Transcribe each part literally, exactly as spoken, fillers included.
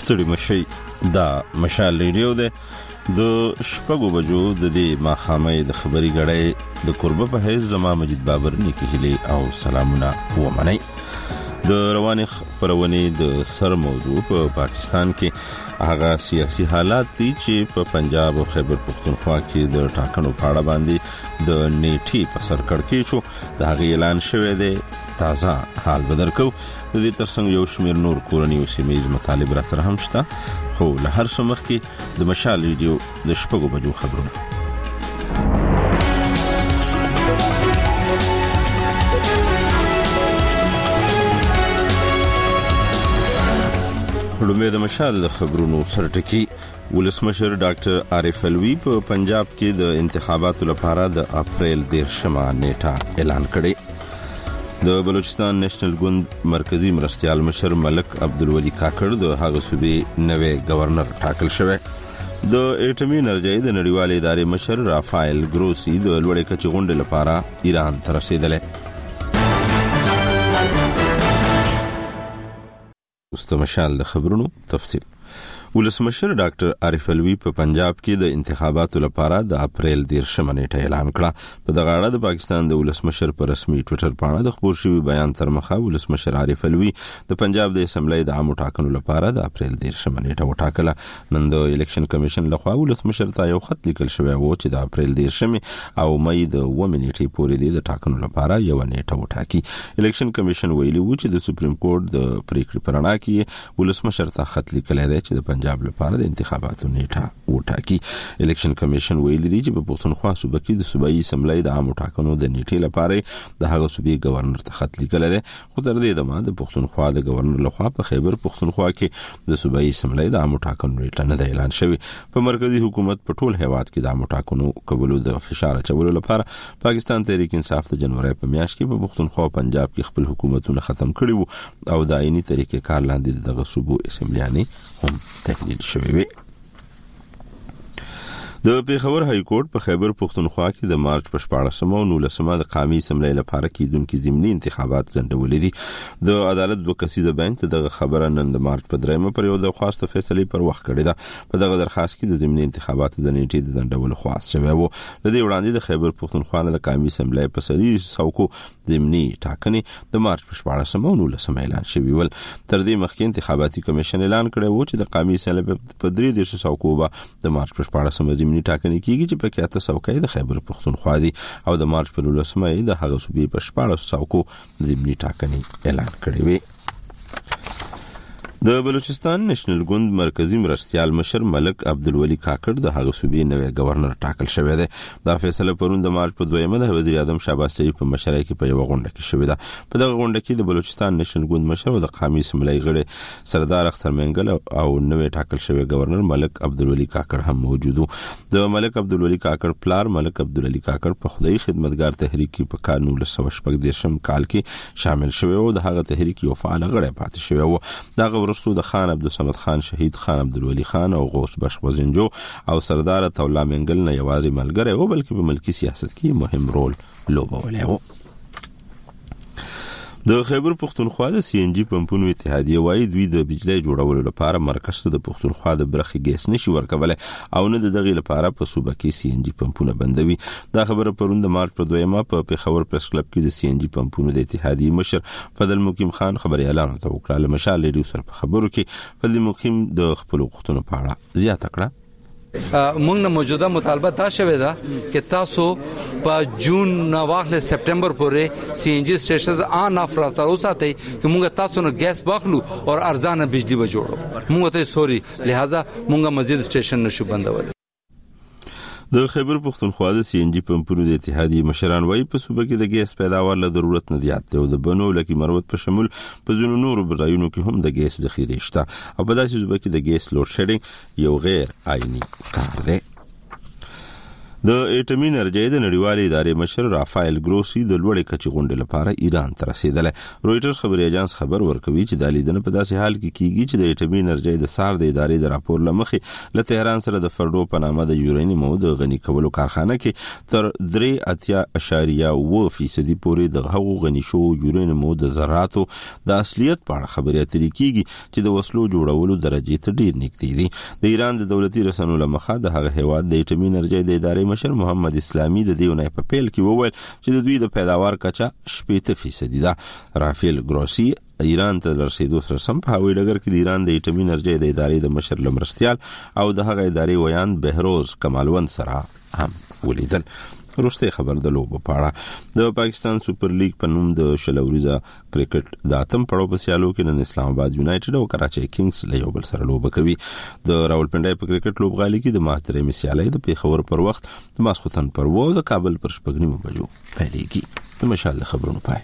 ستړي مشي دا مشال ریډیو ده د شپږو بجو د دې ماخامې د خبري غړې د قربه په هیڅ زما مجید بابر نیکی هلي او سلامونه ومني د رواني خبرونه د سر موضوع په پا پاکستان کې هغه سیاسي حالات دي چې په پنجاب او خیبر پختونخوا کې د ټاکنو په اړه باندې د نیټي په سر کړکې شو د هغه اعلان شوی دی تازه حال بدر کو د دې ترڅنګ یو شمیر نور کورنی او سیمایي مطالب را سره هم شته خو له هر څه مخکې د مشال ریډیو د شپږو بجو خبرونه لومړی د مشال خبرونو سرټکی ولسمشر ډاکټر عارف الوی په پنجاب کې د انتخاباتو لپاره د اپریل دیرشمه نیټه اعلان کړي د بلوچستان نېشنل ګوند مرکزی مرستيال مشر ملک عبدالولی کاکړ د هغه صوبې نوې گورنر ټاکل شوی د اټمی انرژي د نړیوالې ادارې مشر رافایل ګروسی د لوړې کچې غونډې لپاره ایران ته رسیدلی مستمشال د خبرونو تفصیل ولسمشر ډاکټر عارف الوی په پنجاب کې د انتخاباتو لپاره د اپریل دیرشمه نیټه اعلان کړه په دغه اړه د پاکستان د ولسمشر پر رسمي ټوئیټر باندې د خبر شوی بیان تر مخه ولسمشر عارف الوی د پنجاب د اسمبلی د عامو ټاکنو لپاره د اپریل دیرشمه نیټه وټاکله نن د الیکشن کمیشن لخوا ولسمشر ته یو خط لیکل شوی و چې د اپریل دیرشمه او مې د اووه نیټې پورې د ټاکنو لپاره یو نیټه وټاکي الیکشن کمیشن ویلي و چې د سپریم کورټ د پریکړې پرنا کې ولسمشر ته خط لیکل دی چې د پنجاب لپاره د انتخاباتو نیټه وټاکي الیکشن کمیشن ویلي دی چې په پښتونخوا صوبه کې د صوبایي اسمبلی د عامو ټاکنو د نیټې لپاره د هغه صوبې گورنر ته خط لیکل دی خو تر دې دمه د پښتونخوا د گورنر لخوا په خیبر پښتونخوا کې د صوبایي اسمبلی د عامو ټاکنو نیټه نه اعلان شوی په مرکزی حکومت په ټول هیواد کې د عامو ټاکنو قبول د فشار چولو لپاره پاکستان تحریک انصاف د جنوري په میاشت کې په پښتونخوا او پنجاب کې خپل حکومتونه ختم کړي وو او د عیني طریقې کار لاندې دغه صوبو اسمبلیانې هم تحلیل شوی وي د پیښور های کورټ په خیبر پښتونخوا کې د مارچ په شپاړسمه او نولسمه د قومي اسمبلی لپاره کېدونکو ضمني انتخابات ځنډولې دي د عدالت دوه کسیزه بنچ دغه خبره نن د مارچ په دریمه پر یو درخواست فیصله پر وخت کړی ده په دغه درخواست کې د ضمني انتخاباتو د نیټې د ځنډولو خواست شوی و د دې وړاندې د خیبر پښتونخوا د قومي اسمبلی په سری څوکو ضمني ټاکنې د مارچ په شپاړسمه او نولسمه اعلان شوی ول تر دې مخکې انتخاباتي کمیشن اعلان کړی و چې د قومي اسمبلی په درې دیش څوکو به د مارچ په شپاړسمه ضمني ټاکنې کیږي چې په کې اته څوکۍ د خیبر پښتونخوا دي او د مارچ په نولسمه د هغه صوبې په شپاړس څوکو ضمني ټاکنې اعلان کړې وي د بلوچستان نېشنل ګوند مرکزی مرستيال مشر ملک عبدالولی کاکړ د هغه صوبې نوې گورنر ټاکل شوی دی دا فیصله پرون د مارچ په دویمه د وزیر اعظم شهباز شریف په مشرۍ کې په یو غونډه کې شوې ده په دغه غونډه کې د بلوچستان نېشنل ګوند مشر او د قومي اسمبلی غړي سردار اختر منګل او نوې ټاکل شوی گورنر ملک عبدالولی کاکړ هم موجود وو د ملک عبدالولی کاکړ پلار ملک عبدالولی کاکړ په خدای خدمتګار تحریک په قانون لسو شپږ دیرشم کال کې شامل شوی او د هغه تحریک یو فعال غړی پاتې شوی و دغه ورستو د خان عبدالصمد خان شهید خان عبدالولی خان او غوث بخش بزنجو او سردار تولا منګل نه یوازې ملګری او بلکې په ملکی سیاست کې مهم رول لوبولی و د خیبر پښتونخوا د سی ان جی پمپونو اتحادیه وايي دوی د بجلی جوړولو لپاره مرکز ته د پښتونخوا د برخې ګیس نشي ورکولای او نه د دغه لپاره په صوبه کې سی ان جی پمپونه بندوي دا خبره پرون د مارچ په دویمه په پیښور پریس کلب کې د سی ان جی پمپونو د اتحادیه مشر فضل مقیم خان خبري اعلان وکړ له مشال ریډیو سره په خبرو کې فضل مقیم د خپل وختونو په اړه زیاته کړه موږ نه موجوده مطالبه دا شوه دا چې تاسو په جون نه واخله سپټمبر پورې سی ان جی سټیشنز آن اف راځو ساتي چې موږ تاسو نه ګیس واخلو او ارزانه بجلی به جوړو موږ ته سوري لہذا موږ مزید سټیشن نشو بندول د خیبر پښتونخوا د سی ان جی پمپونو د اتحادیه مشران وايي په صوبه کې د ګیس پیداوار له ضرورت نه زیات دی او د بنو لکه مروت په شمول په ځینو نورو ځایونو کې هم د ګیس ذخیره شته او په داسې صوبه کې د ګیس لوډ شیډینګ یو غیر آئینی کار دی د اټومي انرژۍ د نړیوالې ادارې مشر رافایل ګروسي د لوړې کچې غونډې لپاره ایران ته رسیدلی. رویټرز خبري اژانس خبر ورکوي چې د لیدنه په داسې حال کې کیږي چې د اټومي انرژۍ د سار د ادارې د راپور لمخې له تهران سره د فرډو په نامه د یورانیوم د غني کولو کارخانه کې تر درې اتیا اشاریه اوه فیصدي پورې د هغو غني شو یورانیوم د ذراتو د اصلیت په اړه خبرې اترې کیږي چې د وسلو جوړولو درجې ته ډیر نږدې دي. د ایران د دولتي رسنیو لمخه د هغه هیواد د اټومي انرژۍ د ادارې مشر محمد اسلامي د دې ونې په پیل کې وویل چې د دوی د پیداوار کچه شپږ فیصدي ده. رافایل ګروسي ایران ته رسیدو سره سم په هوایي ډګر کې د ایران د اټومي انرژۍ د ادارې د مشر لمرستيال او د هغه ادارې ویان بهروز کمالوند سره هم ولیدل. وروسته خبر د لوبو په اړه د پاکستان سپر لیګ په نوم د شلوریزه کرکټ د اتم پړاو په سیالو کې نن اسلام آباد یونایټډ او کراچي کینګز له یو بل سره لوبه کوي. د راولپنډي په کرکټ لوبغالي کې د مارچ درې سیالي د پیښور پر وخت د ماسختن پر وو د کابل پر شپږنیمو بجو پیلېږي. د مشال خبرونو پای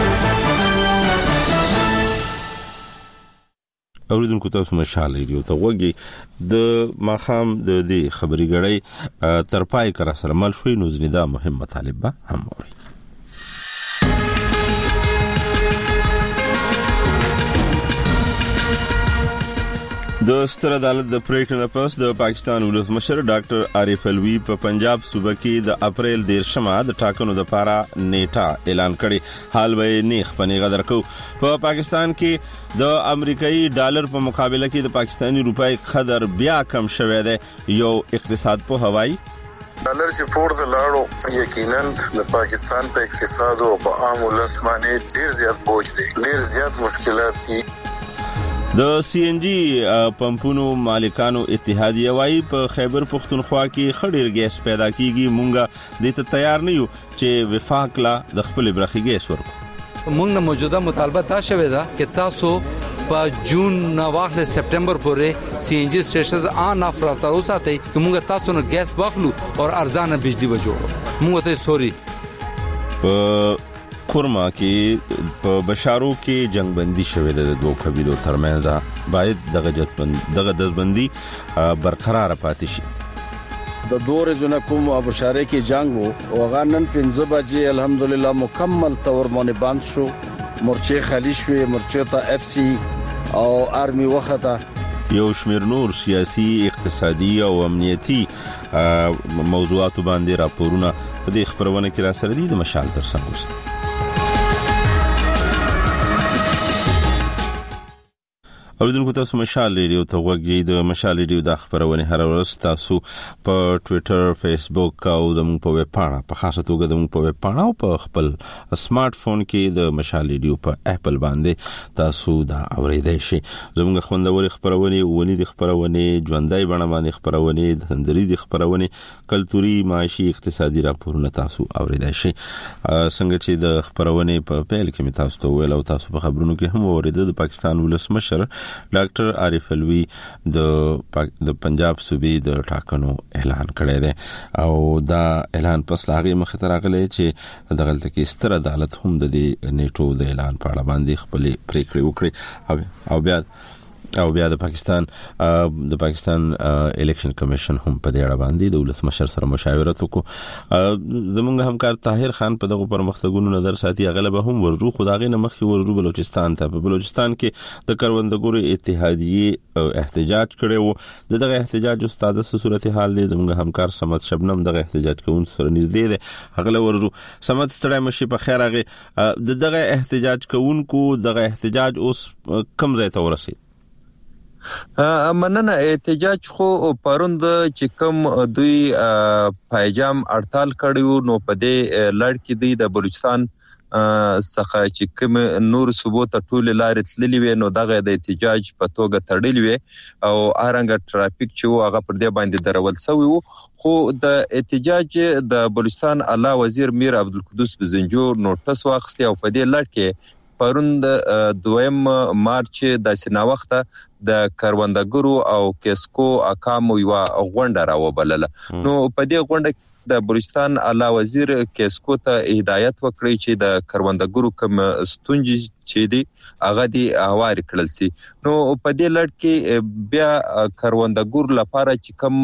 اوریدونکو تاسو مشال ریډیو ته وګورئ. د ماخام د دې خبري غړې تر پای کر سره مل شوي نو زنده مهم مطالب به هم اوري. د ستر عدالت د پریکړې نه پس د پاکستان ولسمشر ډاکټر عارف الوی په پنجاب صوبه کې د اپریل دیرشمه د ټاکنو لپاره نیټه اعلان کړي. حال به نیخ پنیغه درکو. په پاکستان کې د امریکایي ډالر په مقابله کې د پاکستاني روپۍ قدر بیا کم شوی دی. یو اقتصاد په هوایی ډالر چې پورته لاړو یقینا د پاکستان په اقتصاد او په عام ولس باندې ډیر زیات بوج دی، ډیر زیات مشکلات دي. د سی ان جی پمپونو مالکانو اتحادیه وايي په خیبر پختونخوا کې خډیر ګیس پیدا کیږي. مونږه د ته تیار نه یو چې وفاق لا د خپل برخي ګیس ورکو. مونږ نه موجوده مطالبه دا شوه دا چې تاسو په جون نه واخله سپټمبر پورې سی ان جی سټیشنز آن اف راځو ساتي چې مونږ تاسو نه ګیس واخلو او ارزانه بجلی وجوړو. مونږ ته سوري په خرما کې په بشارو کې جنگ بندي شوه د دوه قبيلو ترمنځ ده. باید دغه جذبند دغه دزبندي برقرار پاتې شي. د دوه ورځې کوم بشاره کې جنگ وو او غنن پنځه بجې الحمدلله مکمل تور باندې بند شو. مرچه خالی شوه، مرچه ته اف سی او ارمي وخته. یو شمیر نور سیاسي، اقتصادي او امنیتي موضوعات باندې راپورونه په دې خبرونه کې را سره دي. د مشال تر څنګه اوریدونکو تاسو مشال ریډیو ته وګورئ. د مشال ریډیو د خبرونه هر ورځ تاسو په ټوئیټر، فیسبوک او زموږ په ویب پاڼه په خاصه توګه زموږ په ویب پاڼه او په خپل سمارټ فون کې د مشال ریډیو په اپل باندې تاسو دا اوریدئ شئ. زموږ خوندوري خبرونه، ونی د خبرونه، ژوندۍ بڼه باندې خبرونه، د هندري د خبرونه، کلتوري، معاشي، اقتصادي راپورونه تاسو اوریدئ شئ. څنګه چې د خبرونه په پیل کې می تاسو ته ویل او تاسو په خبرونو کې هم اوریدل، د پاکستان ولسمشر ډاکټر عارف الوی د د پنجاب صوبې د ټاکنو اعلان کړی دی او دا اعلان پس لاغي مخ ته راغلی چې دغه کې ستر عدالت هم د دې نیټو د اعلان په اړه باندې خپل پریکړه وکړي او بیا او بیا د پاکستان د پاکستان الیکشن کمیشن هم په دې اړه باندې د ولسمشر سره مشاورت وکړو. زمونږ همکار طاهر خان په دغه پرمختګونو نظر ساتي. غلبه هم ورجو خداغي نه مخکې ورجو بلوچستان ته. په بلوچستان کې د کروندګرو اتحادیه احتجاج کړو. دغه احتجاج استاد سره صورتحال دی. زمونږ همکار سمت شبنم دغه احتجاج کوون سره نږدې دی. هغه ورجو سمت ستړی مشي په خیر هغه دغه احتجاج کوونکو دغه احتجاج اوس کم ځای ته ورسید. مننه. احتجاج خو پروند چې کوم دوی پایجام اړتال کړیو نو په دې لړ کې دی د بلوچستان څخه چې کوم نور صوبو ته ټول لارې تللې وي نو دغه د احتجاج په توګه تړلې وي او ارنګ ټرافیک چې هغه پر دې باندې درول شوی وو. خو د احتجاج د بلوچستان اعلی وزیر میر عبدالقدوس بزنجور نوټس واخیستی او په دې لړ کې پروند دویم مارچ د سینا وخت د کروندګرو او کیسکو اقامو یو غونډه راوبلله. نو په دې غونډه د بلوچستان اعلی وزیر کیسکو ته هدایت وکړي چې د کروندګرو کوم ستونزې چې دي هغه دي هواري کړل سي. نو په دې لړ کې بیا کروندګرو لپاره چې کوم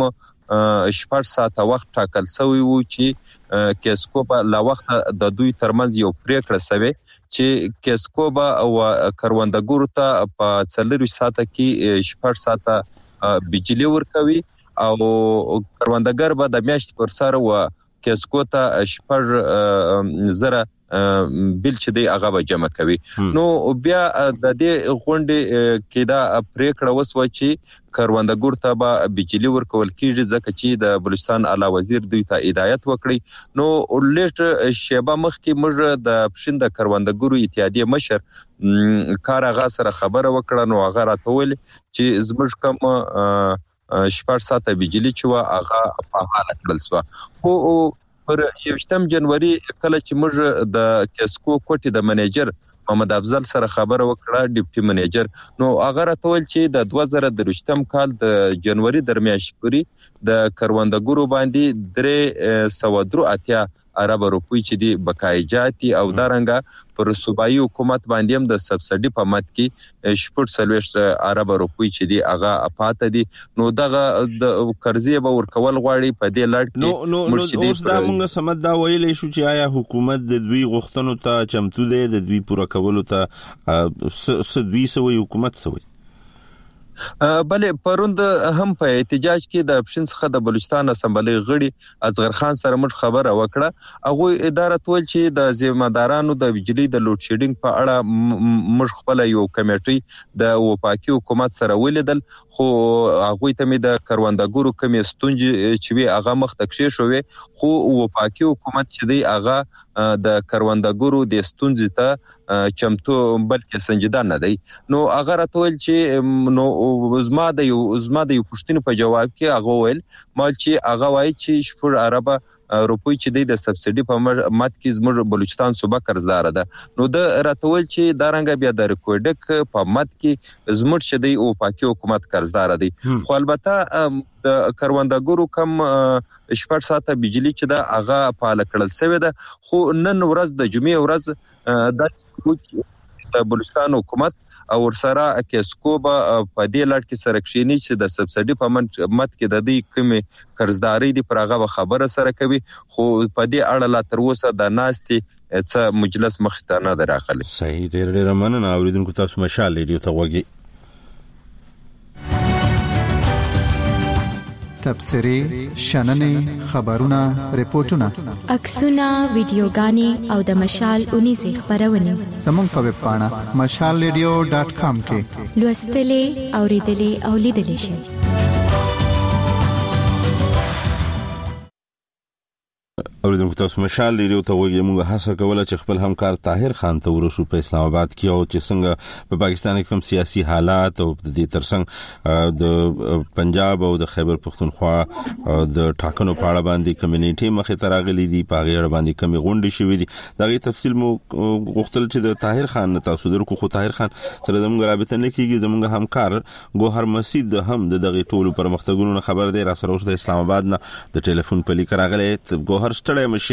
شپږ ساعته وخت ټاکل شوی و چې کیسکو په لا وخت د دوی ترمنځ یو پریکړه شوه چې کیسکوبا او کروندګرو ته په څلور ساعته کې شپږ ساعته بجلی ورکوي او کروندګر به د میاشتې پر سر و کیسکو ته شپږ زره بل چې دی هغه به جمع کوي. نو بیا د دې غونډې کې دا پریکړه وسوه چې کروندګر ته به بجلی ورکول کیږي ځکه چې د بلوچستان اعلی وزیر دوی ته هدایت وکړي. نو لیټ شیبه مخکې موږ د پښین د کروندګرو اتحادیه مشر کار هغه سره خبره وکړه. نو هغه راته ویل چې زموږ کوم شپږ ساعته بجلی چې وا هغه په حاله کړل شو. خو پر یوشتم جنوري کله چې موږ د کیسکو کوټي د منیجر محمد افضل سره خبره وکړه ډیپټي منیجر، نو هغه راټول چې د دوه زره درویشتم کال د جنوري درمیاشتې پورې د کروندګرو باندې درې سوه درې اتیا عرب روپی چې دی بقایجاتی او دارنګه پر صوبایي حکومت باندې هم د سبسډي په مت کې شپږ سلويشت عرب روپی چې دی هغه پاته دي. نو دغه د قرضې به ورکول غواړي په دې لړ کې. نو نو اوس دا موږ سمد دا ویلې شو چې آیا حکومت د دوی غوښتنو ته چمتو دی د دوی پوره کولو ته س دوی سوی حکومت سوی؟ بله پروند هم په احتجاج کې د اپشن څخه د بلوچستان اسمبلی غړي اصغر خان سره موږ خبره وکړه. هغه اداره تول چې د ذمہدارانو د بجلی د لوډ شیډینګ په اړه موږ خپل یو کمیټي د وفاقي حکومت سره ولیدل، خو هغه ته مې د کروندګرو کمې ستونزې چې وی هغه مخ تکشې شوې، خو وفاقي حکومت چې دی هغه د کروندګرو د ستونزې ته چمتو بلکې سنجیده نه دی. نو هغه راتول چې نو زما د یو زما د یو پښتنې په جواب کې هغه ویل مال چې هغه وایي چې شپږ عربه روپی چې دی د سبسډي په مات کې زموږ بلوچستان صوبه قرضدار ده. نو د راتول چې دارنګ بیا د ریکورډک په مات کې زموږ چې دی او پاکي حکومت قرضدار دی. خو البته د کروندګرو کم شپږ ساعته بجلی چې دا هغه پاله کړل شوی ده. خو نن ورځ د جمعې ورځ د د بلوچستان حکومت او ورسره کیسکوبا په دې لړ کې سره کښینی چې د سبسډي په مت کې د دې کمی قرضداري دی پر هغه خبره سره کوي، خو په دې اړه لا تر اوسه د ناستي څه مجلس مخ ته نه دراغلی. صحیح، ډېر ډېر مننه. اوریدونکو تاسو مشال ریډیو ته وګورئ. تبصری، شننې، خبرونه، ریپورتونه، عکسونه، ویډیوګانې او د مشال اونیزه خبرونه زموږ په ویب پاڼه مشال ریډیو ډاټ کام کې لوستلې، اوریدلې او لیدلې شئ. اوریدونکو تاسو مشال ریډیو ته وګورئ. موږ هڅه کوله چې خپل همکار طاهر خان ته ورسو په اسلام آباد کې او چې څنګه په پاکستان کې کوم سیاسي حالات او د دې ترڅنګ د پنجاب او د خیبر پختونخوا د ټاکنو په اړه باندې کمیونټي مخې ته راغلي دي، په غیر باندې کمی غونډې شوې دي. دغه تفصیل مو غوښتل چې د طاهر خان تاسو درکو. خو طاهر خان سره زموږ رابطه نه کیږي. زموږ همکار ګوهر مسید هم د دغه ټولو پرمختګونو خبر دی، را سره اوس د اسلام آباد نه د ټلیفون په لیک راغلی. ګوهر ستړی مشي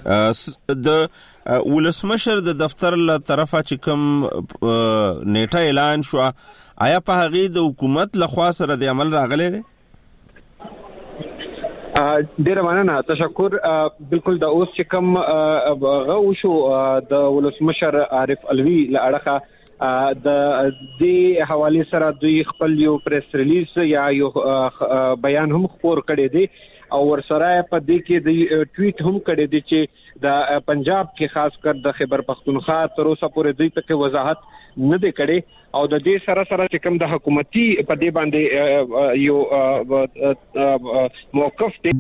د ولسمشر د دفتر له طرفه چې کوم نیټه اعلان شو، آیا په هغه د حکومت له خوا سره د عمل راغلی دی؟ ډیر مننه، تشکر. بالکل د اوس چې کوم غو شو د ولسمشر عارف علوی له اړخه د دې حواله سره دوی خپل یو پریس ریلیز یا یو بیان هم خپور کړی دی او ورسره په دې کې د ټویټ هم کړی دی چې د پنجاب کې خاص کر د خیبر پختونخوا تر اوسه پورې دوی ته وضاحت نه دی کړی او د دې سره سره چې کوم د حکومتي په دې باندې یو موقف دی.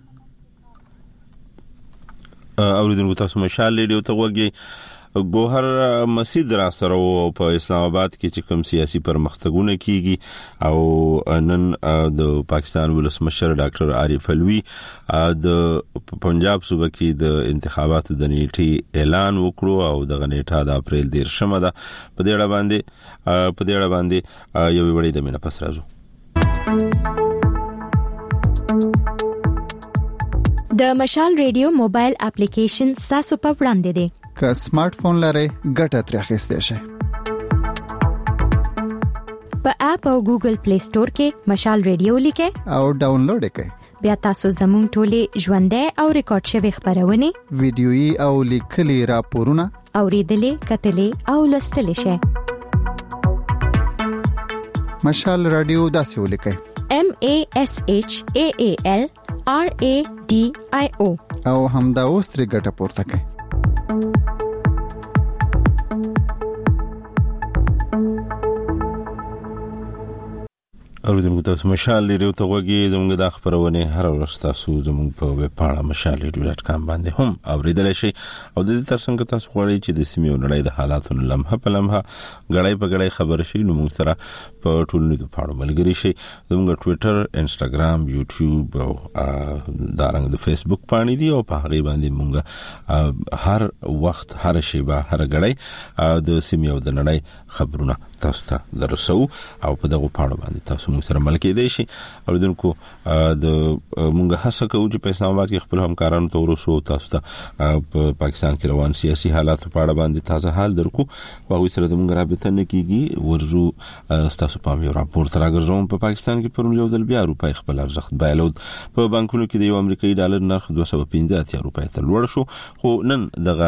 اوریدونکو تاسو مشال ریډیو ته وګورئ. ګوهر مسید را سره په اسلام آباد کې چې کوم سیاسي پرمختګونه کیږي او نن د پاکستان ولسمشر ډاکټر عارف علوی د پنجاب صوبه کې د انتخاباتو د نیټې اعلان وکړو او د نیټه د اپریل دیرشمه ده. په دې اړه باندې په دې اړه باندې یو وړي د مینه پس راځو. د مشال ریډیو موبایل اپلیکیشن تاسو په وړاندې دی. که سمارټ فون لرئ ګټه ترې اخیستئ شئ. په اپ او ګوګل پلی سٹور کې مشال ریډیو لیکئ او ډاونلوډ یې کړئ. بیا تاسو زموږ ټولې ژوندۍ او ریکارډ شوی خبرونه ویډیويي او لیکلي راپورونه اوریدلې کتلې او لوستلې شئ. مشال رادیو داسې ولیکئ: M A S H A A L R A D I O او همدا اوس ترې ګټه پورته کړئ. اوریدونکو تاسو مشال ریډیو ته وګورئ. زموږ د خبرونه هر ورځ تاسو زموږ په ویب پاڼه مشال ریډیو ډاټ کام باندې هم اوریدلای شئ او د دې ترڅنګ تاسو غواړئ چې د سیمې او نړۍ د حالاتو لمحه په لمحه غړای په غړای خبر شي نو موږ سره په ټولنیزو پاڼو ملګری شئ. زموږ ټوئیټر، انستګرام، یوټیوب او دارنګ د فیسبوک پاڼې دي او په هغه باندې موږ هر وخت هر شیبه هر غړای د سیمې او د نړۍ خبرونه تاسو ته درسو او په دغه پاڼو باندې تاسو موږ سره ملګری دی شي. اوریدونکو د موږ هڅه کوو چې په اسلام آباد کې خپل همکارانو ته ورسو تاسو ته په پاکستان کې روان سیاسي حالات په اړه باندې تازه حال درکو او هغه سره د موږ رابطه نه کیږي. ورزو تاسو په یو راپور تر راګرځوم په پاکستان کې پرون یو دل بیا روپای خپل ارزښت بایلود په بانکونو کې د یو امریکایي ډالر نرخ دوه سوه پنځه اتیا روپۍ ته لوړ شو خو نن دغه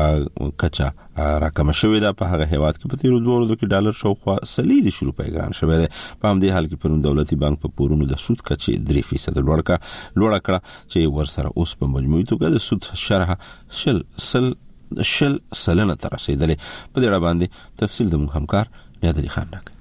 کچا راکم شوې ده. په هغه هیواد کې په تیرو دوه ورځو کې ډالر شاوخوا سلیدي روپۍ ګران شوې ده. په همدې حال کې پرون دولتي بانک په پورونو د سود کچې درې فیصد لوړ کړه لوړ کړه چې ورسره اوس په مجموعي توګه د سود شرح شل سل شل سلنه تر رسیدلې. په دې اړه باندې تفصیل د موږ همکار نیادري خان راکړي.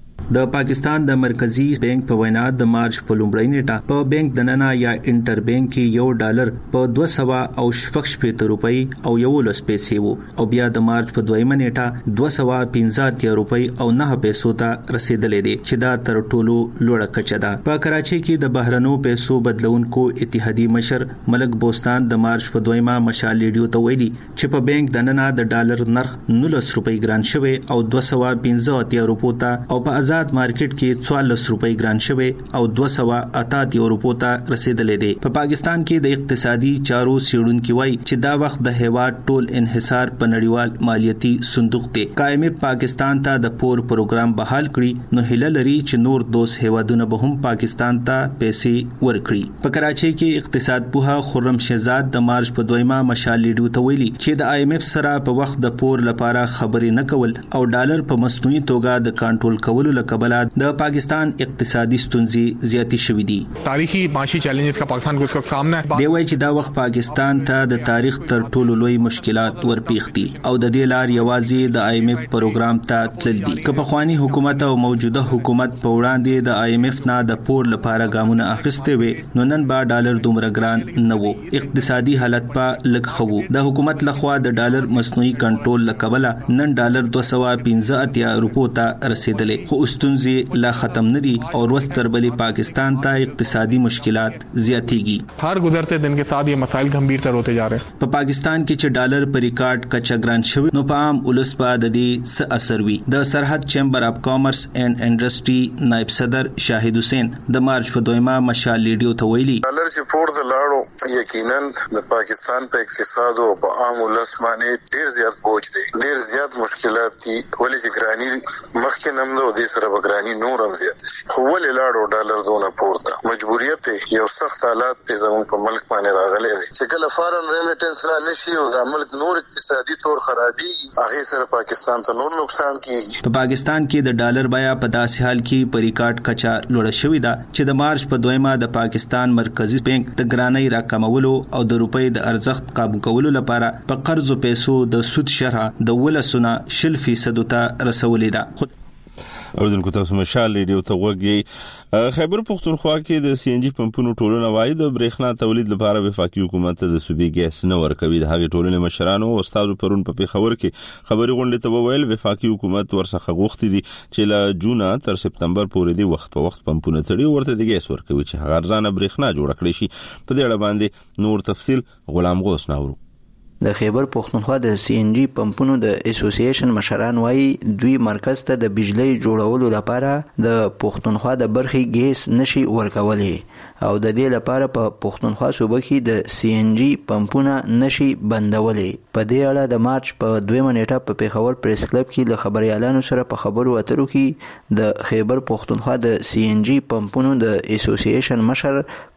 د پاکستان د مرکزی بانک په وینا د مارچ په لومړۍ نیټه په بانک دننه یا انټر بانک کې یو ډالر په دوه سوه او شپږ شپېته روپۍ او یو لس پیسې وو او بیا د مارچ په دویمه نیټه دوه سوه پنځه اتیا روپۍ او نه پیسو ته رسیدلې دي چې دا تر ټولو لوړه کچه ده. په کراچۍ کې د بهرنو پیسو بدلونکو اتحادیې مشر ملک بوستان د مارچ په دویمه مشال ریډیو ته ویلي چې په بانک دننه د ډالر نرخ نولس روپۍ ګران شوی او دوه سوه پنځه اتیا روپو ته او په آزاد مارکیټ کې څوارلس روپۍ ګران شوی او دوه سوه اته اتیا روپو ته رسیدلې دي. په پاکستان کې د اقتصادي چارو څېړونکي وایي چې دا وخت د هیواد ټول انحصار په نړیوال مالیاتي صندوق دی. قائم پاکستان ته د پور پروګرام بحال کړي نو هیله لري چې نور دوست هیوادونه به هم پاکستان ته پیسې ورکړي. په کراچۍ کې اقتصاد پوها خرم شهزاد د مارچ په دویمه مشال ریډیو ته ویلي چې د آی ایم ایف سره په وخت د پور لپاره خبرې نه کول او ډالر په مصنوعي توګه د کنټرول کولو لپاره د پاکستان اقتصادي ستونزې زیاتې شوې دي. تاریخي معاشي چیلنجز کا پاکستان کو اس وقت سامنا ہے. دی وایي چې دا وخت پاکستان ته د تاریخ تر ټولو لوی مشکلات ورپېښ دي او د دې لار یوازې د آی ایم ایف پروګرام ته تلل دي. که په خواني حکومت او موجوده حکومت په وړاندې د آی ایم ایف نه د پور لپاره ګامونه اخیستي وي نو نن با ډالر دومره ګران نه وو. اقتصادي حالت په لږ خو د حکومت لخوا د ډالر مصنوعي کنټرول لکبله نن ډالر دوه سوه پنځه اتیا روپو ته رسیدلې خو ستونزې لا ختم نه دي او ورځ تر بلې پاکستان ته اقتصادي مشکلات زیاتېږي. هر گزرتے دن کے ساتھ یہ مسائل گمبھیرتر ہوتے جا رہے ہیں. په پاکستان کې چې ډالر پر ریکارډ کچا ګران شوی نو په عام ولس په د دې څه اثر وي. د سرحد چیمبر اف کامرس اینڈ انډستری نائب صدر شاهد حسین د مارچ په دویمه مشال ریډیو ته ویلي ډالر چې پور د لاړو یقینا د پاکستان په اقتصاد او په عام ولس باندې ډیر زیات بوج دی ډیر زیات مشکلات دي ولې چې ګرانی مخکې نم نو د سره بګرانی نور هم زیات شي خو ولې لاړو ډالر دونه پورته مجبوریت یو سخت حالات ته زموږ په ملک باندې راغلي دي چې کله فارن ریمیټنس را نشي او د ملک نور اقتصادي طور خرابي هغه سره پاکستان ته نور نقصان کیږي. په پاکستان کې د ډالر بیا په داسې حال کې په ریکارډ کچا لوړه شوې ده چې د مارچ په دویمه د پاکستان مرکزی بانک د ګرانۍ راکمولو او د روپۍ د ارزښت قابو کولو لپاره په قرض او پیسو د سود شرح د ولسونه شل فیصد ته رسولې ده. اوردونکو تاسو مشال ریډیو ته وګورئ. خیبر پختونخوا کې د سی ان جی پمپونو ټولنه وايي د برېښنا تولید لپاره وفاقي حکومت ته د صوبې ګیس نه ورکوي. د هغې ټولنې مشرانو او استادو پرون په پیښور کې خبري غونډې ته وویل وفاقي حکومت ورڅخه غوښتي دي چې له جون تر سپتمبر پورې دی وخت په وخت پمپونه تړي ورته د ګیس ورکوي چې هغه ارزانه برېښنا جوړ کړي شي. په دې اړه باندې نور تفصیل غلام غوث ناورو. د خیبر پختونخوا د سی ان جی پمپونو د اسوسییشن مشران وايي دوی مرکز ته د بجلی جوړولو لپاره د پختونخوا د برخې ګیس نشي ورکولای او د دې لپاره په پختونخوا صوبه کې د سی ان جی پمپونه نشي بندولای. په دې اړه د مارچ په دویمه نیټه په پیښور پریس کلب کې له خبريالانو سره په خبرو اترو کې د خیبر پختونخوا د سی ان جی پمپونو د اسوسییشن مشر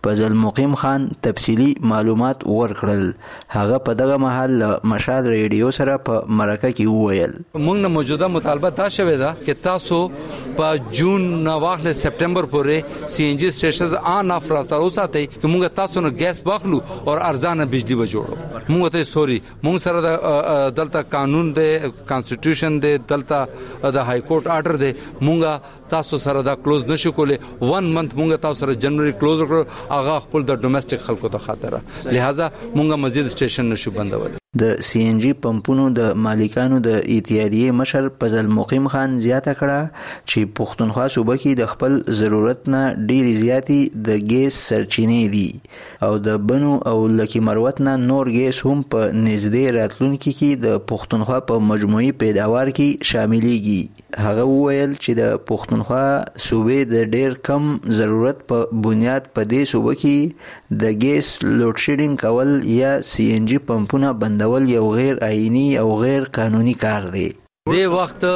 فضل مقیم خان تفصیلی معلومات ورکړل. هغه په دغه مهال مشال ریډیو سره په مرکه کې وویل موږ نه موجوده مطالبه دا شوې ده چې تاسو په جون نه واخله سپټمبر پورې سی ان جی سټیشنز آن اف راځي اوساتئ چې موږ تاسو نه ګیس باخلو او ارزانه بجلی به جوړو. موږ ته سوري موږ سره د دلته قانون دی کانسټیټیوشن دی دلته د های کورټ آرډر دی موږ تاسو سره دا کلوز نشو کولای. ون منث موږ تاسو سره جنوري کلوز کړو هغه خپل د ډومېسټک خلکو ته خاطر لہذا موږ مزید سټیشن نشو بندول. د سی ان جی پمپونو د مالکانو د اتحادیې مشر فضل مقیم خان زیاته کړه چې پښتونخوا صوبه کې د خپل ضرورت نه ډېری زیاتی د ګیس سرچینې دي او د بنو او لکی مروت نه نور ګیس هم په نږدې راتلونکي کې د پښتونخوا په مجموعي پیداوار کې شاملېږي. هغه وویل چې د پښتونخوا صوبې د ډېر کم ضرورت په بنیاد په دې صوبه کې د ګیس لوډ شیډینګ کول یا سی ان جی پمپونه بند ول یو غیر آئینی او غیر قانونی کار دی. دې وخت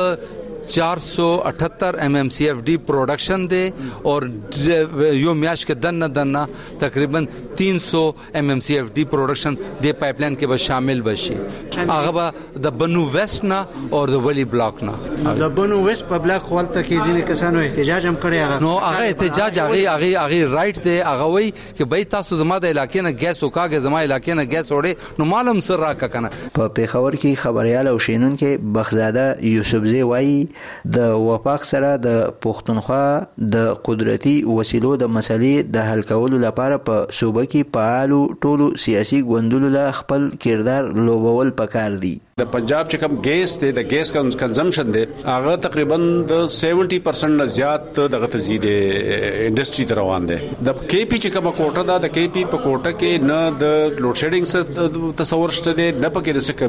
چار سو اٹھتر ایم ایم سی ایف ڈی پروڈکشن دے اور یو میاش کے دن دن تقریباً تین سو ایم ایم سی ایف ڈی پروڈکشن دے پائپ لائن کے بعد شامل بشی آغا دا بنو ویسٹ نا اور دا ولی بلاک نا دا بنو ویسٹ پا بلاک خوالتا کی زین کسانو احتجاج ہم کرے آغا نو آغا احتجاج آغی آغی آغی رائٹ دے آغا وی کہ بھئی تاسو زما دا علاقے نا گیس ہوکا گے زما علاقے نا گیس ہوڑے نو معلوم سر راکا کنا. پا پیخور کی خبریال او شینون کے بخزادہ یوسفزی وائی د وفاق سره د پښتونخوا د قدرتي وسیلو د مسلې د حل کولو لپاره په صوبه کې فعالو ټولو سیاسي ګوندونو له خپل کردار لوبول پکار دي. د پنجاب چې کوم ګیس دی د ګیس کنزمپشن دی هغه تقریبا د سیونټي پرسنټ نه زیات دغه تزيد انډستری ته روان دی. د کې پی چې کومه کوټه ده د کې پی په کوټه کې نه د لوډ شیډینګ څخه تصور شته دی نه پکې د څه